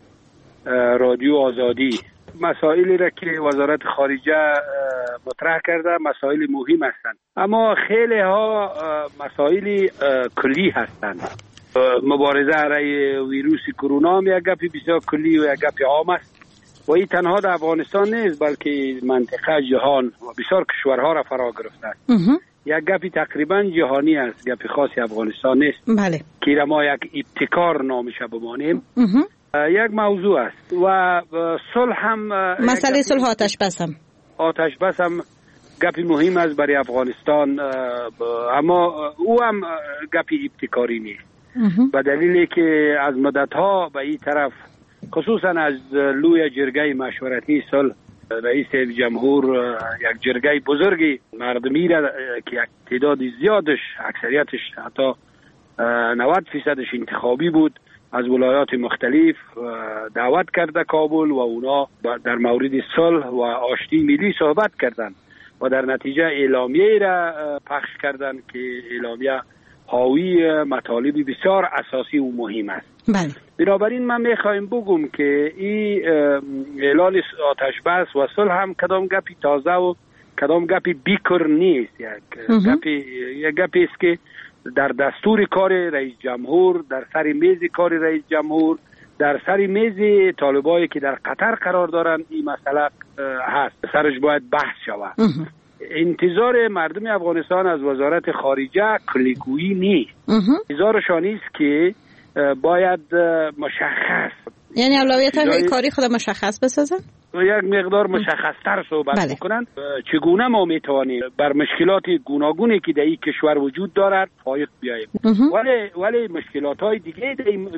رادیو آزادی. مسائلی را که وزارت خارجه مطرح کرده مسائل مهم هستند، اما خیلی ها مسائل کلی هستند. مبارزه علیه ویروس کرونا هم یک گپ بسیار کلی و یک گپ عام است و این تنها در افغانستان نیست، بلکه منطقه جهان و بسیار کشورها را فرا گرفته است. یک گپی تقریبا جهانی است، گپ خاصی افغانستان نیست. بله. که ما یک ابتکار نامش بمانیم. یک موضوع است و صلح هم مسئله صلح آتش بس هم آتش بس هم گپی مهم است برای افغانستان، اما او هم گپی ابتکاری نیست، به دلیلی که از مدتها به این طرف خصوصا از لوی جرگه مشورتی صلح رئیس جمهور یک جرگه بزرگی مردمی را که یک تعداد زیادش اکثریتش حتی نود فیصدش انتخابی بود از ولایات مختلف دعوت کرده کابل و اونا در مورد صلح و آشتی ملی صحبت کردند و در نتیجه اعلامیه را پخش کردند که اعلامیه حاوی مطالب بسیار اساسی و مهم است. بله. بنابراین من میخوایم بگم که این اعلان آتش بس و صلح هم کدام گپی تازه و کدام گپی بیکر نیست، یک گپی یک گپی است که در دستور کار رئیس جمهور، در سر میز کار رئیس جمهور، در سر میز طالبایی که در قطر قرار دارن این مسئله هست، سرش باید بحث شود. انتظار مردم افغانستان از وزارت خارجه کلیگویی نیست، انتظارشان است که باید مشخص، یعنی اولویت های کاری خود مشخص بسازن و یک مقدار مشخصتر صحبت بله. بکنن. چگونه ما میتوانیم بر مشکلات گوناگونی که در این کشور وجود دارد فایق بیاییم، ولی ولی مشکلات های دیگه در این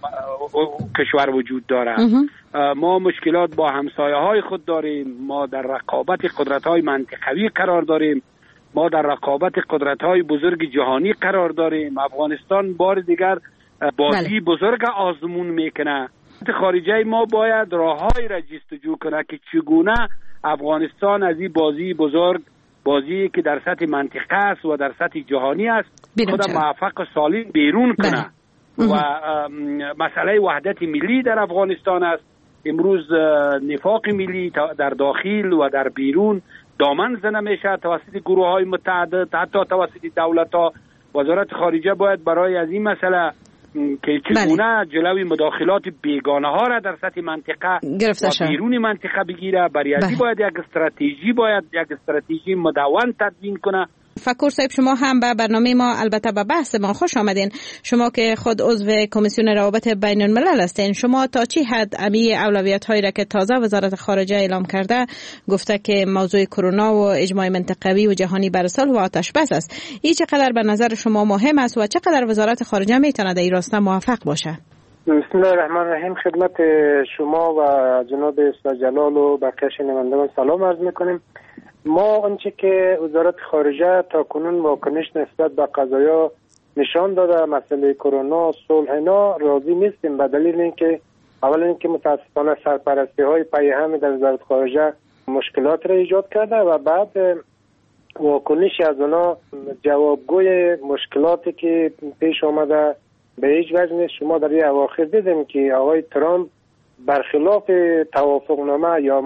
کشور وجود دارد. ما مشکلات با همسایه های خود داریم، ما در رقابت قدرت های منطقوی قرار داریم، ما در رقابت قدرت های بزرگ جهانی قرار داریم. افغانستان بار دیگر بازی بله. بزرگ آزمون میکنه. خارجه ما باید راههایی را جستجو کنه که چگونه افغانستان از این بازی بزرگ، بازی که در سطح منطقه است و در سطح جهانی است، خود موفق سالم بیرون کنه. و مسئله وحدت ملی در افغانستان است. امروز نفاق ملی در داخل و در بیرون دامن زنه میشه توسط گروه های متعدد، حتی توسط دولت ها. وزارت خارجه باید برای از این مسئله که چگونه جلوی مداخلات بیگانه ها را در سطح منطقه و بیرون منطقه بگیره، برای ازی باید یک استراتژی باید یک استراتژی مدون تدوین کنه. فکر صاحب، شما هم به برنامه ما، البته به بحث ما خوش آمدین. شما که خود عضو کمیسیون روابط بین الملل هستین، شما تا چی حد امی اولویت هایی را که تازه وزارت خارجه اعلام کرده گفته که موضوع کرونا و اجماع منطقوی و جهانی بر صلح و آتش بس است، این چقدر به نظر شما مهم است و چقدر وزارت خارجه میتونه در این راستا موفق باشه؟ بسم الله الرحمن الرحیم. خدمت شما و جناب استاد جلال و بقیه شنوندگان سلام عرض میکنیم. ما آنچه که وزارت خارجه تا کنون واکنش نسبت به قضایا نشان داده، مسئله کرونا، صلح، اینا راضی نیستیم، به دلیل اینکه اولا اینکه متاسفانه سرپرستی های پیهم در وزارت خارجه مشکلات را ایجاد کرده و بعد واکنش از اونا جوابگوی مشکلاتی که پیش آمده به هیچ وجه نیست. شما در این اواخر دیدیم که آقای ترامپ برخلاف توافقنامه یا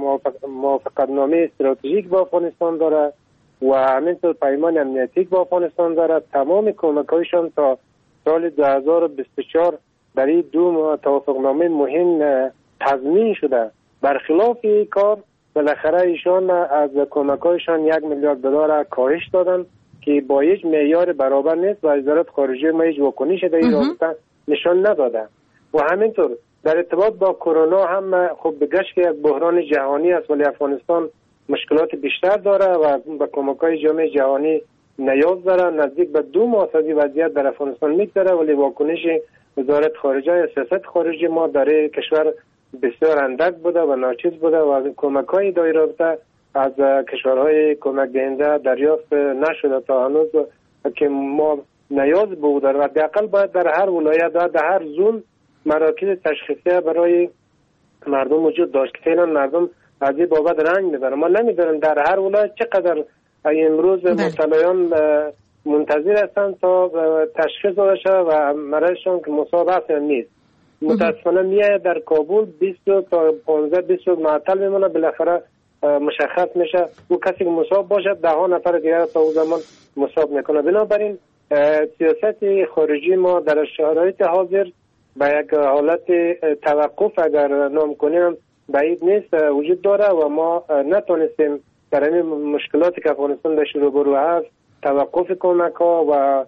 موافقتنامه استراتژیک با افغانستان داره و همینطور پیمان امنیتی با افغانستان داره، تمام کمک‌هایشان تا سال دو هزار و بیست و چهار در این دو توافقنامه مهم تضمین شده. برخلاف این کار بالاخره ایشان از کمک‌هایشان یک میلیارد دلار کاهش دادن که با هیچ معیار برابر نیست و وزارت خارجه ما هیچ واکنش در این رابطه نشان نداده. و همینطور در ارتباط با کرونا هم خب به گشت یک بحران جهانی است، ولی افغانستان مشکلات بیشتر داره و به کمک‌های جامعه جهانی نیاز داره. نزدیک به دو ماه از وضعیت در افغانستان میگذره، ولی واکنش وزارت خارجه یا سیاست خارجی ما در کشور بسیار اندک بوده و ناچیز بوده و کمک‌های دایره رابطه از کشورهای کمک دهنده دریافت نشده تا هنوز که ما نیاز بود و حداقل باید در هر ولایت و در هر زون مراکز تشخیصی برای مردم وجود داشت که فعلا مردم از این بابت رنج میبرن. ما نمیدونیم در هر ولایت چقدر امروز مبتلایان منتظر هستند تا تشخیص داده شود و مرضشان که مصاب هست نیست. متاسفانه میاد در کابل بیست تا پانزده بیست معطل میمونه، بالاخره مشخص میشه او کسی که مصاب باشد ده ها نفر دیگر تا اون زمان مصاب میکنه. بنابراین سیاست خارجی ما در شرایط حاضر به یک حالت توقف اگر نام کنیم بعید نیست وجود داره و ما نتونستیم در این مشکلاتی که افغانستان در روبرو هست توقف کمک ها و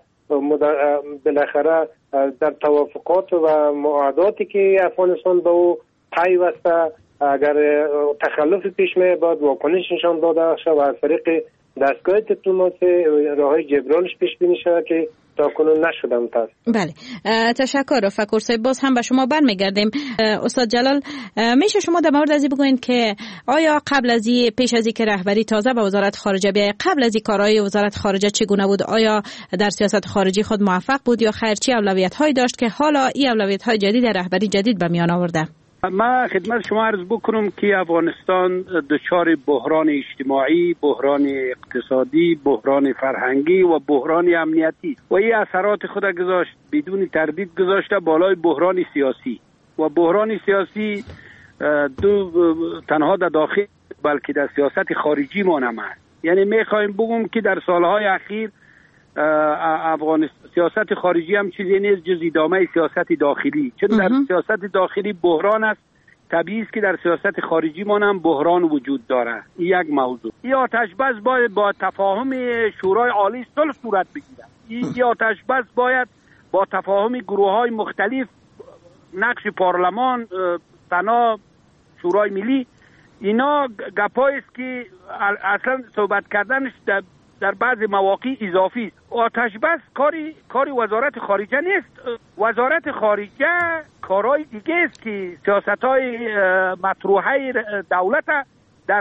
بالاخره در توافقات و معاهداتی که افغانستان به او پیوسته اگر تخلف پیش می باید واکنش نشان داده شود و از طریق دستگاه دیپلماسی راههای جبرانش پیش بینی شود که تا کنون نشده متاسف. بله تشکر فکر صاحب. باز هم به شما برمیگردیم. استاد جلال میشه شما در مورد از این بگوین که آیا قبل از این پیش از این که رهبری تازه به وزارت خارجه بیاید قبل از این کارهای وزارت خارجه چگونه بود؟ آیا در سیاست خارجی خود موفق بود یا خیر چی اولویت هایی داشت که حالا این اولویت های جدید در رهبری جدید به میان آورده؟ ما خدمت شما عرض بکنم که افغانستان دچار بحران اجتماعی، بحران اقتصادی، بحران فرهنگی و بحران امنیتی و این اثرات خود گذاشت بدون تردید گذاشته بالای بحران سیاسی و بحران سیاسی دو تنها در داخل بلکه در سیاست خارجی ما هم هست. یعنی میخوایم بگم که در سالهای اخیر افغانستان سیاست خارجی هم چیزی نیست جز ادامه سیاست داخلی، چون در سیاست داخلی بحران است طبیعی است که در سیاست خارجی ما هم بحران وجود داره. این یک موضوع. این آتش بس باید با تفاهم شورای عالی صلح صورت بگیره. این آتش بس باید با تفاهم گروه های مختلف، نقش پارلمان، سنا، شورای ملی، اینا گپایی است که اصلا صحبت کردنش در در بعض مواقع اضافی است. آتش بس کاری کاری وزارت خارجه نیست. وزارت خارجه کارهای دیگه است که سیاست‌های مطروحه دولت در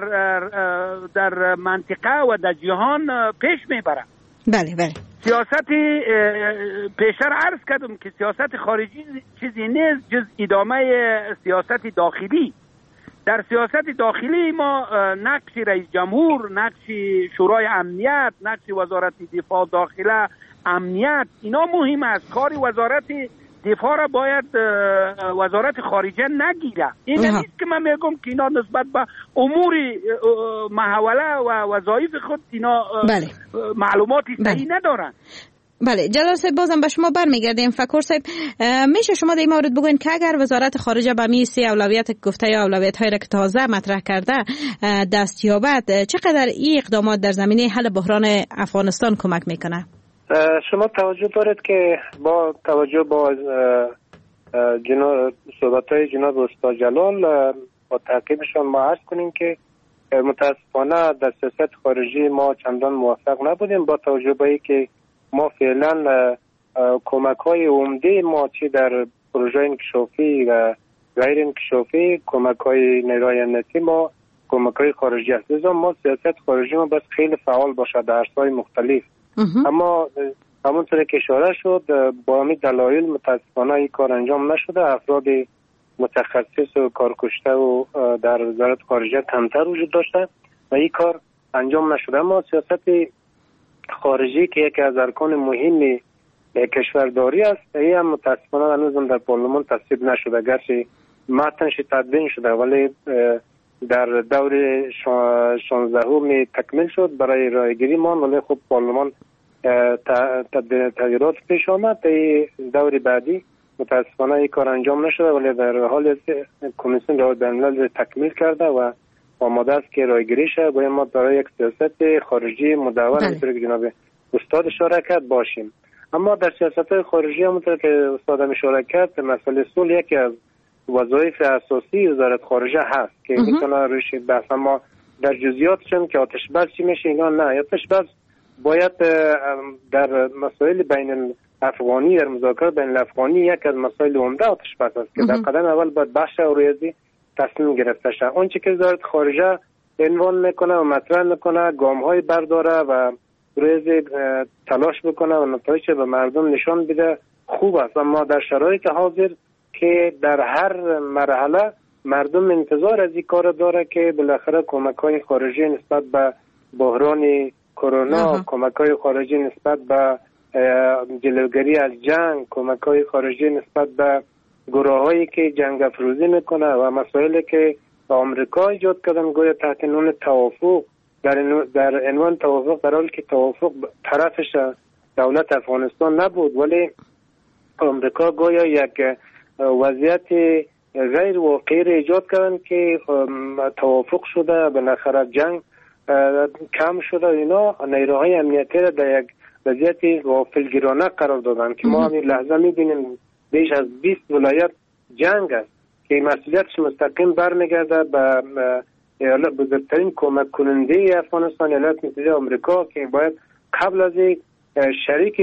در منطقه و در جهان پیش میبره. بله بله. سیاست پیشتر عرض کردم که سیاست خارجی چیزی نیست جز ادامه سیاست داخلی. در سیاست داخلی ما نقش رئیس جمهور، نقش شورای امنیت، نقش وزارت دفاع داخله امنیت اینا مهم است. کاری وزارت دفاع را باید وزارت خارجه نگیره. این نیست که من میگم که اینا نسبت به امور محوله و وظایف خود اینا بله. معلوماتی صحیح بله. ندارن. بله جلال صاحب بازم به شما برمیگردیم. فکر صاحب میشه شما در این مورد بگوین که اگر وزارت خارجه به می سی اولویت گفته یا اولویت هایی را که تازه مطرح کرده دست یابد چقدر این اقدامات در زمینه حل بحران افغانستان کمک میکنه؟ شما توجه دارید که با توجه با جناب صحبت های جناب استاد جلال با تعقیبشان ما عرض کنیم که متاسفانه در سیاست خارجی ما چندان موفق نبودیم با توجه به اینکه ما فعلا کمک های عمده ما چی در پروژه انکشافی و غیر انکشافی کمک های نیروی امنیتی ما کمک های خارجی است. لذا ما سیاست خارجی ما بس خیلی فعال باشه در عرصه‌های مختلف. اما همونطور که اشاره شد با همین دلایل متاسفانه این کار انجام نشده. افراد متخصص و کارکشته و در وزارت خارجه کمتر وجود داشته و این کار انجام نشده. اما سیاست خارجی که یکی از ارکان مهم کشورداری است این هم متاسفانه هنوز در پارلمان تصویب نشده، گرچه متنش تدوین شده ولی در دور شانزدهم تکمیل شد برای رایگیری ما، ولی خب پارلمان تغییرات پیش آمد. دور بعدی متاسفانه این کار انجام نشده ولی در حال کمیسیون جهاد بین‌الملل تکمیل کرده و آماده است که رایگیری شه. باید ما برای یک سیاست خارجی مدون همونطور که جناب استاد اشاره کرد باشیم. اما در سیاست خارجی همونطور که استاد هم اشاره کرد مسئله صلح یکی از وظایف اساسی وزارت خارجه هست که میتونه روش بحث. ما در جزئیاتشون که آتش بس چی میشه اینا نه، آتش بس باید در مسائل بین افغانی در مذاکرات بین الافغانی یک از مسائل عمده آتش بس است که در قدم اول باید بخش اوریزی تصمیم گرفته شد. اون چی که وزارت خارجه عنوان میکنه و مطرح میکنه، گام های برداره و روی تلاش بکنه و نتایج به مردم نشان بده خوب است. اما در شرایط حاضر که در هر مرحله مردم انتظار از این کار داره که بالاخره کمک های خارجی نسبت به بحران کرونا، کمک های خارجی نسبت به جلوگیری از جنگ، کمک های خارجی نسبت به گروه هایی که جنگ افروزی میکنه و مسائلی که آمریکا ایجاد کردن گویا تحت عنوان توافق، در در عنوان توافق، در حالی که توافق طرفش دولت افغانستان نبود، ولی آمریکا گویا یک وضعیت غیر واقعی را ایجاد کردن که توافق شده، بالاخره جنگ کم شده. اینا نیروهای امنیتی را در یک وضعیت غافلگیرانه قرار دادن که ما همین لحظه میبینیم بیش از بیست ولایت جنگ است که مسئولیتش مستقیم برمیگرده به ایالت بزرگترین کمک کننده افغانستان، ایالات متحده آمریکا، که باید قبل از شریک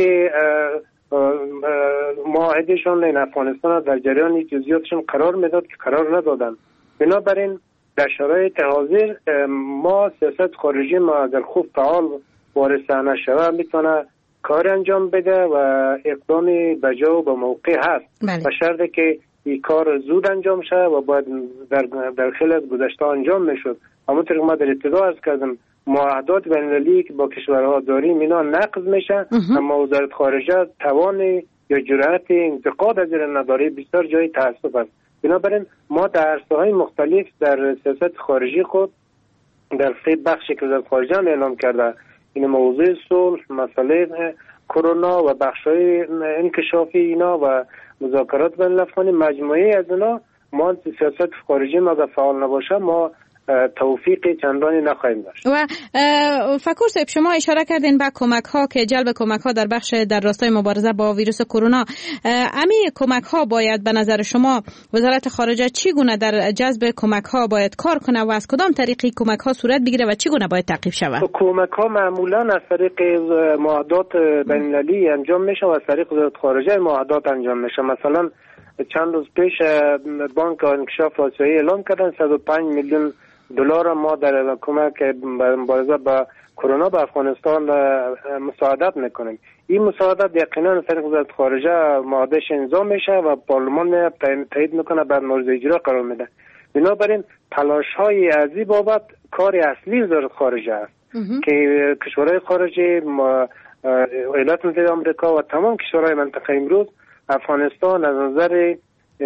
معاهدهشان این افغانستان در جریان جزئیاتشون قرار میداد که قرار ندادن. بنابراین در شرایط حاضر ما سیاست خارجی ما اگر خوب فعال وارد صحنه شود میتونه کار انجام بده و اقدام بجا و به موقع هست، به شرطی که این کار زود انجام شد و باید در در خیلی از گذشته انجام میشد. همونطور که ما در ابتدا عرض کردم معاهدات بین‌المللی که با کشورها داریم اینا نقض میشن، اما وزارت خارجه توان یا جرأت انتقاد از این نداره، بسیار جای تأسف است. بنابراین ما در عرصه‌های مختلف در سیاست خارجی خود در سه بخشی که وزارت خارجه اعلام کرده، این موضوع صلح، مسئله کرونا و بخش‌های انکشافی اینا و مذاکرات بین الافغانی، مجموعه از اینا ما سیاست خارجی ما اگر فعال نباشه ما توفیق چندانی نخواهیم داشت. و فکر صاحب شما اشاره کردین به کمک ها که جلب کمک ها در بخش در راستای مبارزه با ویروس کرونا، امی کمک ها باید به نظر شما وزارت خارجه چی گونه در جذب کمک ها باید کار کنه و از کدام طریقی کمک ها صورت بگیره و چی گونه باید تعقیب شود؟ کمک ها معمولا از طریق معاهدات بین المللی انجام میشه و از طریق وزارت خارجه معاهدات انجام میشه. مثلا چند روز پیش بانک انکشاف آسیایی اعلام کردن صد و پنج میلیون دلار ما در کمک مبارزه با کرونا به افغانستان مساعدت میکنیم. این مساعدت یقینا از طریق وزارت خارجه معاهدهش امضا میشه و پارلمان تایید میکنه، بعد مورد اجرا قرار میده. بنابراین تلاش های از این بابت کار اصلی وزارت خارجه است که کشورهای خارجی، ایالات متحده آمریکا و تمام کشورهای منطقه امروز افغانستان از نظر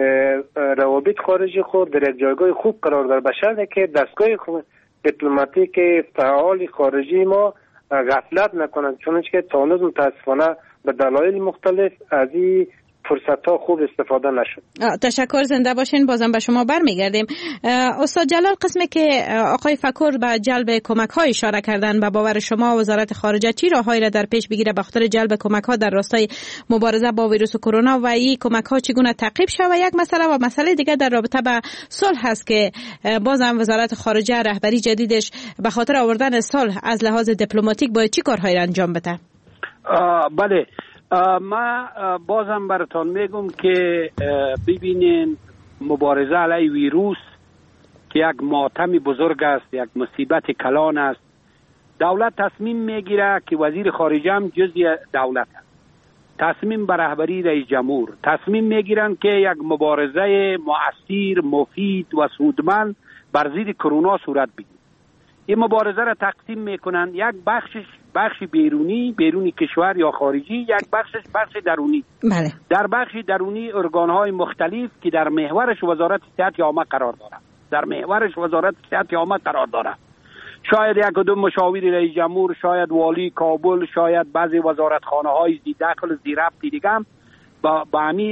روابط خارجی خود در یک جایگاه خوب قرار داره، به شرطی که دستگاه دیپلماتیک فعال خارجی ما غفلت نکنند، چون که تا هنوز متاسفانه به دلایل مختلف از این فرصت ها خوب استفاده نشد. تشکر، زنده باشین. بازم به شما برمیگردیم. استاد جلال، قسمی که آقای فکر به جلب کمک ها اشاره کردن، و باور شما وزارت خارجه چی راههایی را در پیش بگیره به خاطر جلب کمک ها در راستای مبارزه با ویروس کرونا و این کمک ها چگونه تعقیب شود؟ یک مسئله و مسئله دیگه در رابطه با صلح هست که بازم وزارت خارجه رهبری جدیدش به خاطر آوردن صلح از لحاظ دیپلماتیک باید چی کارهایی را انجام بده؟ بله، ما بازم براتون میگم که ببینین مبارزه علیه ویروس که یک ماتم بزرگ است، یک مصیبت کلان است. دولت تصمیم میگیره که وزیر خارجه هم جزئی دولت است، تصمیم بر رهبری رئیس جمهور، تصمیم میگیرن که یک مبارزه مؤثر، مفید و سودمند بر ضد کرونا صورت بگیره. این مبارزه را تقسیم میکنن، یک بخشش بخش بیرونی بیرونی کشور یا خارجی، یک بخشش بخش درونی. بله. در بخش درونی ارگانهای مختلف که در محورش وزارت صحت عامه قرار دارد، در محورش وزارت صحت عامه قرار دارد. شاید یک دو مشاور رئیس جمهور، شاید والی کابل، شاید بعضی وزارتخانه های زی داخل زی ربط دیگه هم با همی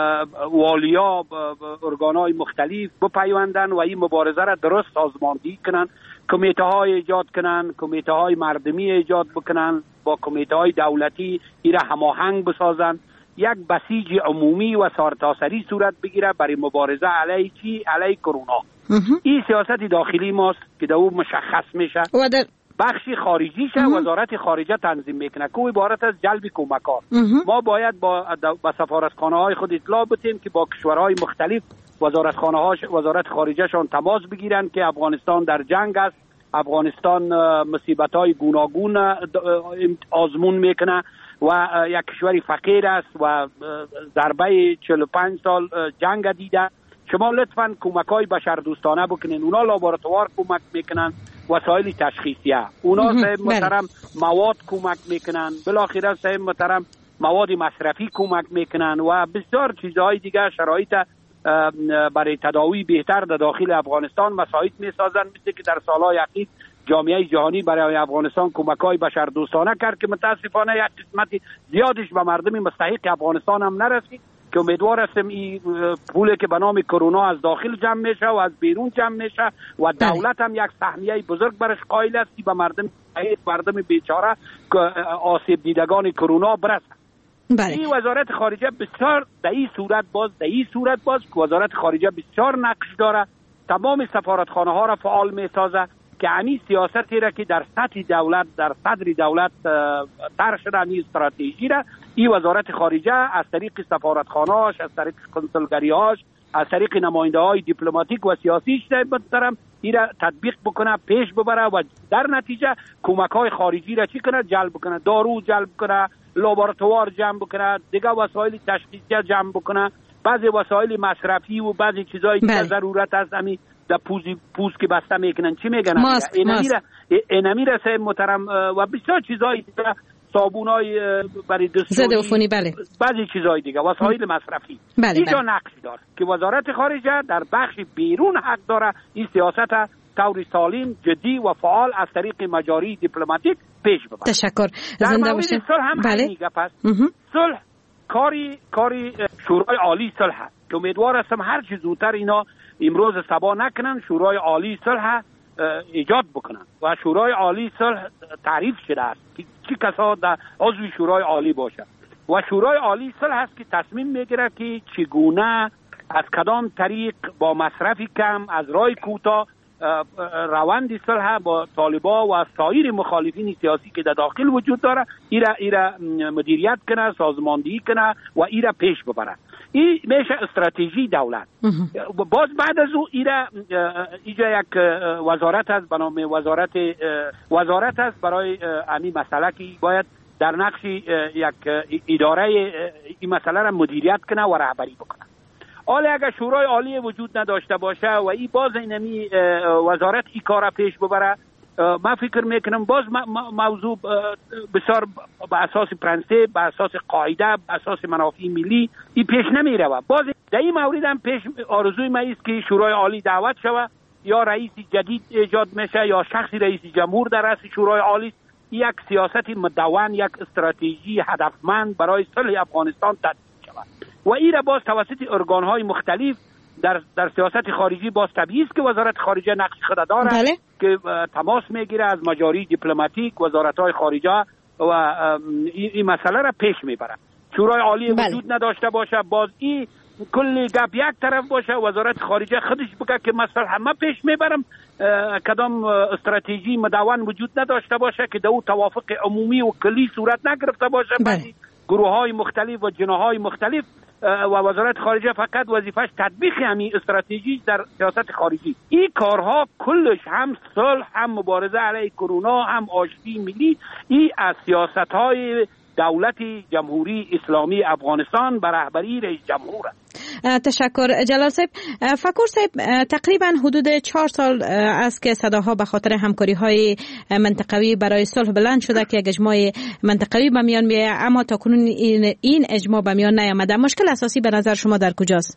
والیا ارگانهای مختلف بپیوندن و این مبارزه را درست سازماندهی کنن، کمیته های ایجاد کنن، کمیته های مردمی ایجاد بکنن، با کمیته های دولتی ایره هماهنگ بسازن، یک بسیج عمومی و سرتاسری صورت بگیره برای مبارزه علیه چی؟ علیه کرونا. این سیاست داخلی ماست که در اون مشخص میشه. بخشی خارجی شه وزارت خارجه تنظیم میکنه که عبارت از جلب کمک‌ها. ما باید با با سفارتخانه های خود اطلاع بدیم که با کشورهای مختلف وزارتخانه ها وزارت خارجه شان تماس بگیرن که افغانستان در جنگ است افغانستان مصیبت‌های گوناگون آزمون میکنه و یک کشوری فقیر است و ضربه چهل و پنج سال جنگ دیده. شما لطفاً کمک‌های بشردوستانه بکنین. اونا لابراتوار کمک میکنن، وسایل تشخیصیه، اونا صاحب محترم مواد کمک میکنن، بالاخره صاحب محترم مواد مصرفی کمک میکنن و بسیار چیزهای دیگه، شرایط برای تداوی بهتر در داخل افغانستان مساعد میسازن، مثل که در سالهای اخیر جامعه جهانی برای افغانستان کمک‌های بشردوستانه کرد که متاسفانه یک قسمت زیادش به مردم مستحق افغانستان هم نرسید، که امیدوار هستم این پولی که به نام کرونا از داخل جمع میشه و از بیرون جمع میشه و دولت هم یک سهمیه بزرگ برش قائل است که به مردم مردم بیچاره آسیب دیدگان کرونا برسه. این وزارت خارجه بسیار در این صورت باز در این صورت باز که وزارت خارجه بسیار نقش داره، تمام سفارتخانه ها را فعال میسازه که همین سیاستی را که در سطح دولت در صدر دولت طرح شده، این استراتژی را این وزارت خارجه از طریق سفارتخانه‌اش، از طریق کنسولگری‌هاش، از طریق نماینده‌های دیپلماتیک و سیاسیش دارم این را تطبیق بکنه، پیش ببره و در نتیجه کمک‌های خارجی را چی کنه؟ جلب کنه، دارو جلب کنه، لابراتوار جمع بکنه، دیگه وسایل تشخیصی جمع بکنه، بعضی وسایل مصرفی و بعضی چیزایی که ضرورت است همین در پوزی پوز که بسته میکنن چی میگن اینمی را سه محترم و بسیار چیزایی دیگه، صابونای برای دستشویی، عفونی، بله، بعضی چیزای دیگه، وسایل مصرفی. بله اینجا بله. نقش داره که وزارت خارجه در بخش بیرون حق داره این سیاست طور سالم، جدی و فعال از طریق مجاری دیپلماتیک پیش ببره. تشکر. زنده باشید. صلح هم بله. میگه پس صلح کاری کاری شورای عالی صلح است که امیدوار هستم هر چه زودتر اینا امروز صبا نکنن، شورای عالی صلح ایجاد بکنن و شورای عالی صلح تعریف شده است که چه کسا در عضو شورای عالی باشه و شورای عالی صلح است که تصمیم میگیره که چگونه از کدام طریق با مصرف کم از راه کوتاه روند صلح با طالبا و سایر مخالفین سیاسی که در داخل وجود داره ایرا ایرا مدیریت کنه، سازماندهی کنه و ایرا پیش ببره. این میشه استراتژی دولت. باز بعد از او ایرا اینجا یک وزارت است به نام وزارت وزارت است برای همین مسئله که باید در نقش یک اداره این مسئله را مدیریت کنه و رهبری بکنه. حالا اگر شورای عالی وجود نداشته باشه و این باز اینمی وزارت این کار پیش ببره، من فکر میکنم باز موضوع بسیار به اساس پرنسپ، به اساس قاعده، به اساس منافع ملی این پیش نمیره. باز در این مورد هم پیش آرزوی ما است که شورای عالی دعوت شود یا رئیس جدید ایجاد میشه یا شخصی رئیس جمهور در رأس شورای عالی، یک سیاست مدون، یک استراتژی هدفمند برای صلح افغانستان تدوین شود و این را باز توسط ارگان‌های مختلف در در سیاست خارجی باز طبیعی است که وزارت خارجه نقش خود داره بله. که تماس میگیره از مجاری دیپلماتیک وزارت‌های خارجه و این مسئله را پیش میبره. شورای عالی بله. وجود نداشته باشه، باز این کلی گپ یک طرف باشه، وزارت خارجه خودش بگه که مسئله همه پیش میبرم، کدام استراتژی مدون وجود نداشته باشه که دو توافق عمومی و کلی صورت نگرفته باشه بله. گروه‌های مختلف و جناح‌های مختلف و وزارت خارجه فقط وظیفش تطبیق همین استراتژی در سیاست خارجی. این کارها کلش هم صلح، هم مبارزه علیه کرونا، هم آشتی ملی، این از سیاست‌های دولت جمهوری اسلامی افغانستان به رهبری رئیس جمهور است. تشکر جلال صاحب. فکر صاحب تقریبا حدود چهار سال است که صداها به خاطر همکاری های منطقوی برای صلح بلند شده که یک اجماع منطقوی به میان میاد، اما تا کنون این, این اجماع به میان نیامده. مشکل اساسی به نظر شما در کجاست؟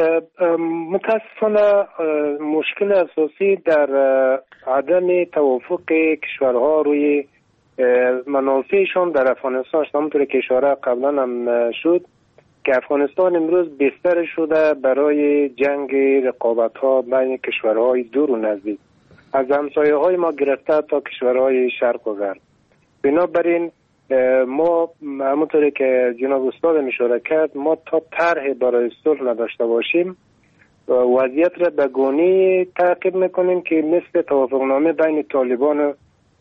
متاسفانه مشکل اساسی در عدم توافق کشورها روی منافعشان در افغانستان، همونطور که اشاره قبلا هم شد که افغانستان امروز بستر شده برای جنگ رقابت ها بین کشورهای دور و نزدیک، از همسایه های ما گرفته تا کشورهای شرق و غرب. بنابراین ما همونطور که جناب استاد اشاره کرد، ما تا طرح برای صلح نداشته باشیم وضعیت را به گونه‌ای تعقیب میکنیم که مثل توافقنامه بین طالبان و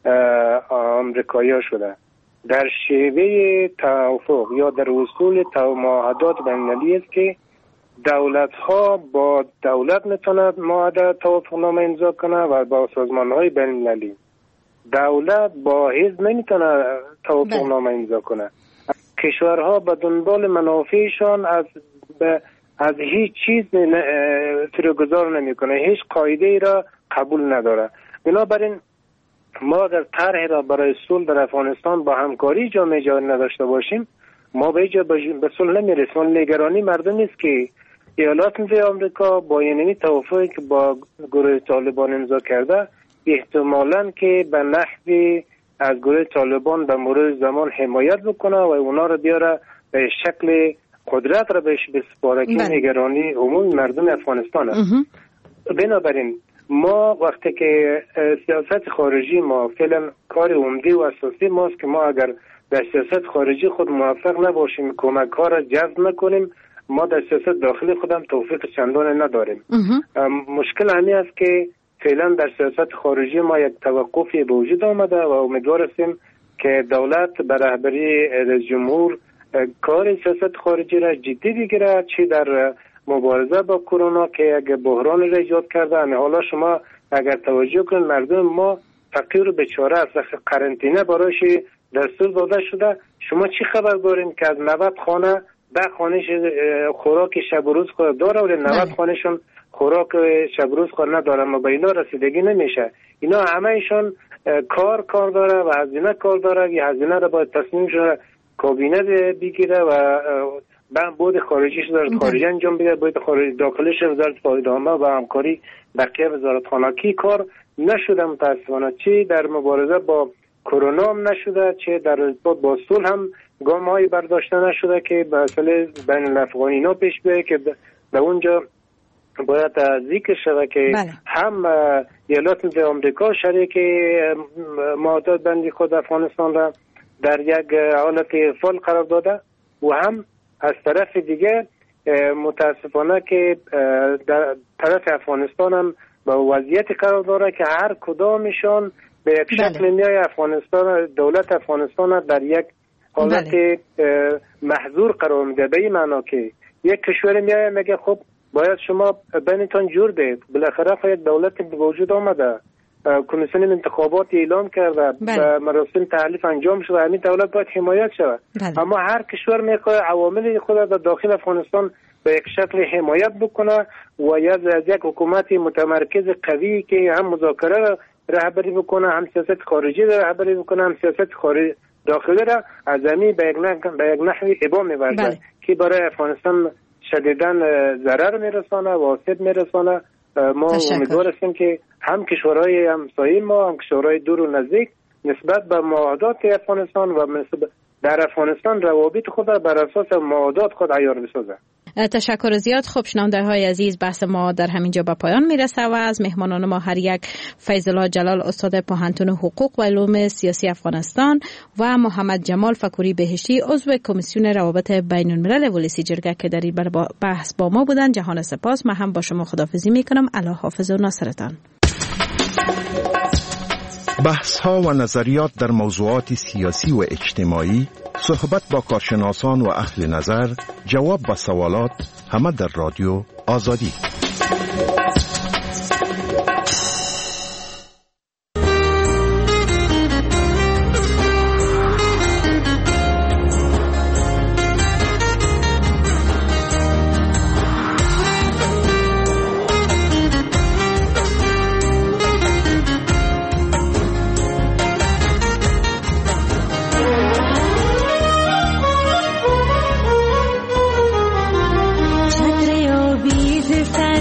امریکایی شده. در شیوه توافق یا در اصول معاهدات بین‌المللی است که دولت ها با دولت میتونه معاهده توافقنامه امضا کنه و با سازمان های بین المللی. دولت با حزب نمیتونه توافقنامه امضا کنه. کشورها به دنبال منافعشان از از هیچ چیز فروگذار نمیکنه، هیچ قاعده ای را قبول نداره. بنابراین ما اگر طرح را برای صلح در افغانستان با همکاری جامعه جهانی نداشته باشیم، ما به اینجا به صلح نمیرسیم. نگرانی مردم است که ایالات متحده آمریکا با اینمی توافقی که با گروه طالبان امضا کرده احتمالاً که به نحوی از گروه طالبان به مرور زمان حمایت بکنه و اونا رو بیاره به شکل قدرت را بهش بسپاره که نگرانی عمومی مردم افغانستان است. بنابراین ما وقتی که سیاست خارجی ما فعلا کار عمده و اساسی ماست که ما اگر در سیاست خارجی خود موفق نباشیم، کمک ها را جذب نکنیم، ما در سیاست داخلی خودم توفیق چندان نداریم. مشکل همین است که فعلا در سیاست خارجی ما یک توقفی به وجود آمده و امیدوار هستیم که دولت به رهبری رئیس جمهور کار سیاست خارجی را جدی بگیره، چی در مبارزه با کرونا که یک بحران را ایجاد کرده. حالا شما اگر توجه کنید مردم ما فقیر و بیچاره است، قرنطینه برایش دستور داده شده. شما چی خبر دارین که از نود خانه ده خانهش خوراک شب و روز خود داره ولی نود خانهشون خوراک شب و روز خود نداره، ما به اینا رسیدگی نمیشه. اینا همه ایشون کار کار داره و هزینه کار داره. یه هزینه را باید تصمیمش را کابینه بگیره و بود خارجیش وزارت خارجه انجام بده، بود خارج داخلش وزارت فایده‌عامه و همکاری بقیه وزارت خانگی. کار نشده متاسفانه، چی در مبارزه با کرونا هم نشده، چه در ارتباط با صلح هم گام‌هایی برداشته نشده که مسئله بین الافغانی اینا پیش بیاید که به اونجا باید ذکر شده که بله. هم ایالات متحده آمریکا شریک معاهدات بندی خود افغانستان را در یک حالت فعال قرار داده و هم از طرف دیگه متاسفانه که در طرف افغانستان هم به وضعیت قرار داره که هر کدامشان به یک شکل بله. میای افغانستان دولت افغانستان در یک حالت بله. محظور قرار میده، به این معنا که یک کشور میای میگه خب باید شما بینتون جور بید. بالاخره خب یک دولت به وجود آمده، کمیسیون انتخابات اعلام کرده، بله. مراسم تحلیف انجام شده، همین دولت باید حمایت شود. بله. اما هر کشور میخواد عوامل خود در داخل افغانستان به یک شکل حمایت بکنه و یا از یک حکومت متمرکز قوی که هم مذاکره رهبری بکنه، هم سیاست خارجی رهبری بکنه، هم سیاست خارجی داخلی را از زمین به یک نحو به یک نحوی ابا می‌ورزد بله. که برای افغانستان شدیداً ضرر میرسانه و آسیب میرسانه. ما امیدوار هستیم که هم کشورهای همسایه ما، هم کشورهای دور و نزدیک نسبت به معاهدات افغانستان و در افغانستان روابط خود را بر اساس معاهدات خود عیار بسازه. تشکر زیاد. خب شنونده های عزیز، بحث ما در همینجا به پایان میرسه و از مهمانان ما هر یک فیض الله جلال استاد پوهنتون حقوق و علوم سیاسی افغانستان و محمد جمال فکوری بهشتی عضو کمیسیون روابط بین الملل ولسی جرگه که در این بحث با ما بودن جهان سپاس. من هم با شما خداحافظی میکنم. الله حافظ و ناصرتان. بحث ها و نظریات در موضوعات سیاسی و اجتماعی، صحبت با کارشناسان و اهل نظر، جواب به سوالات، همه در رادیو آزادی. San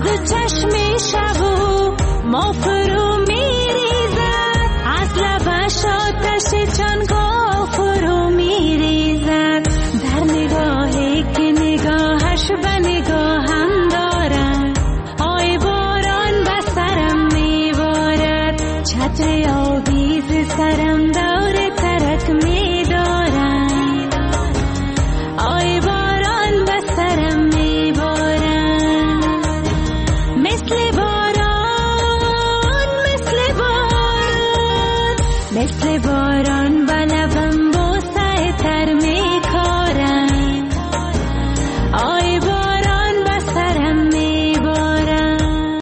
چشم شب و ما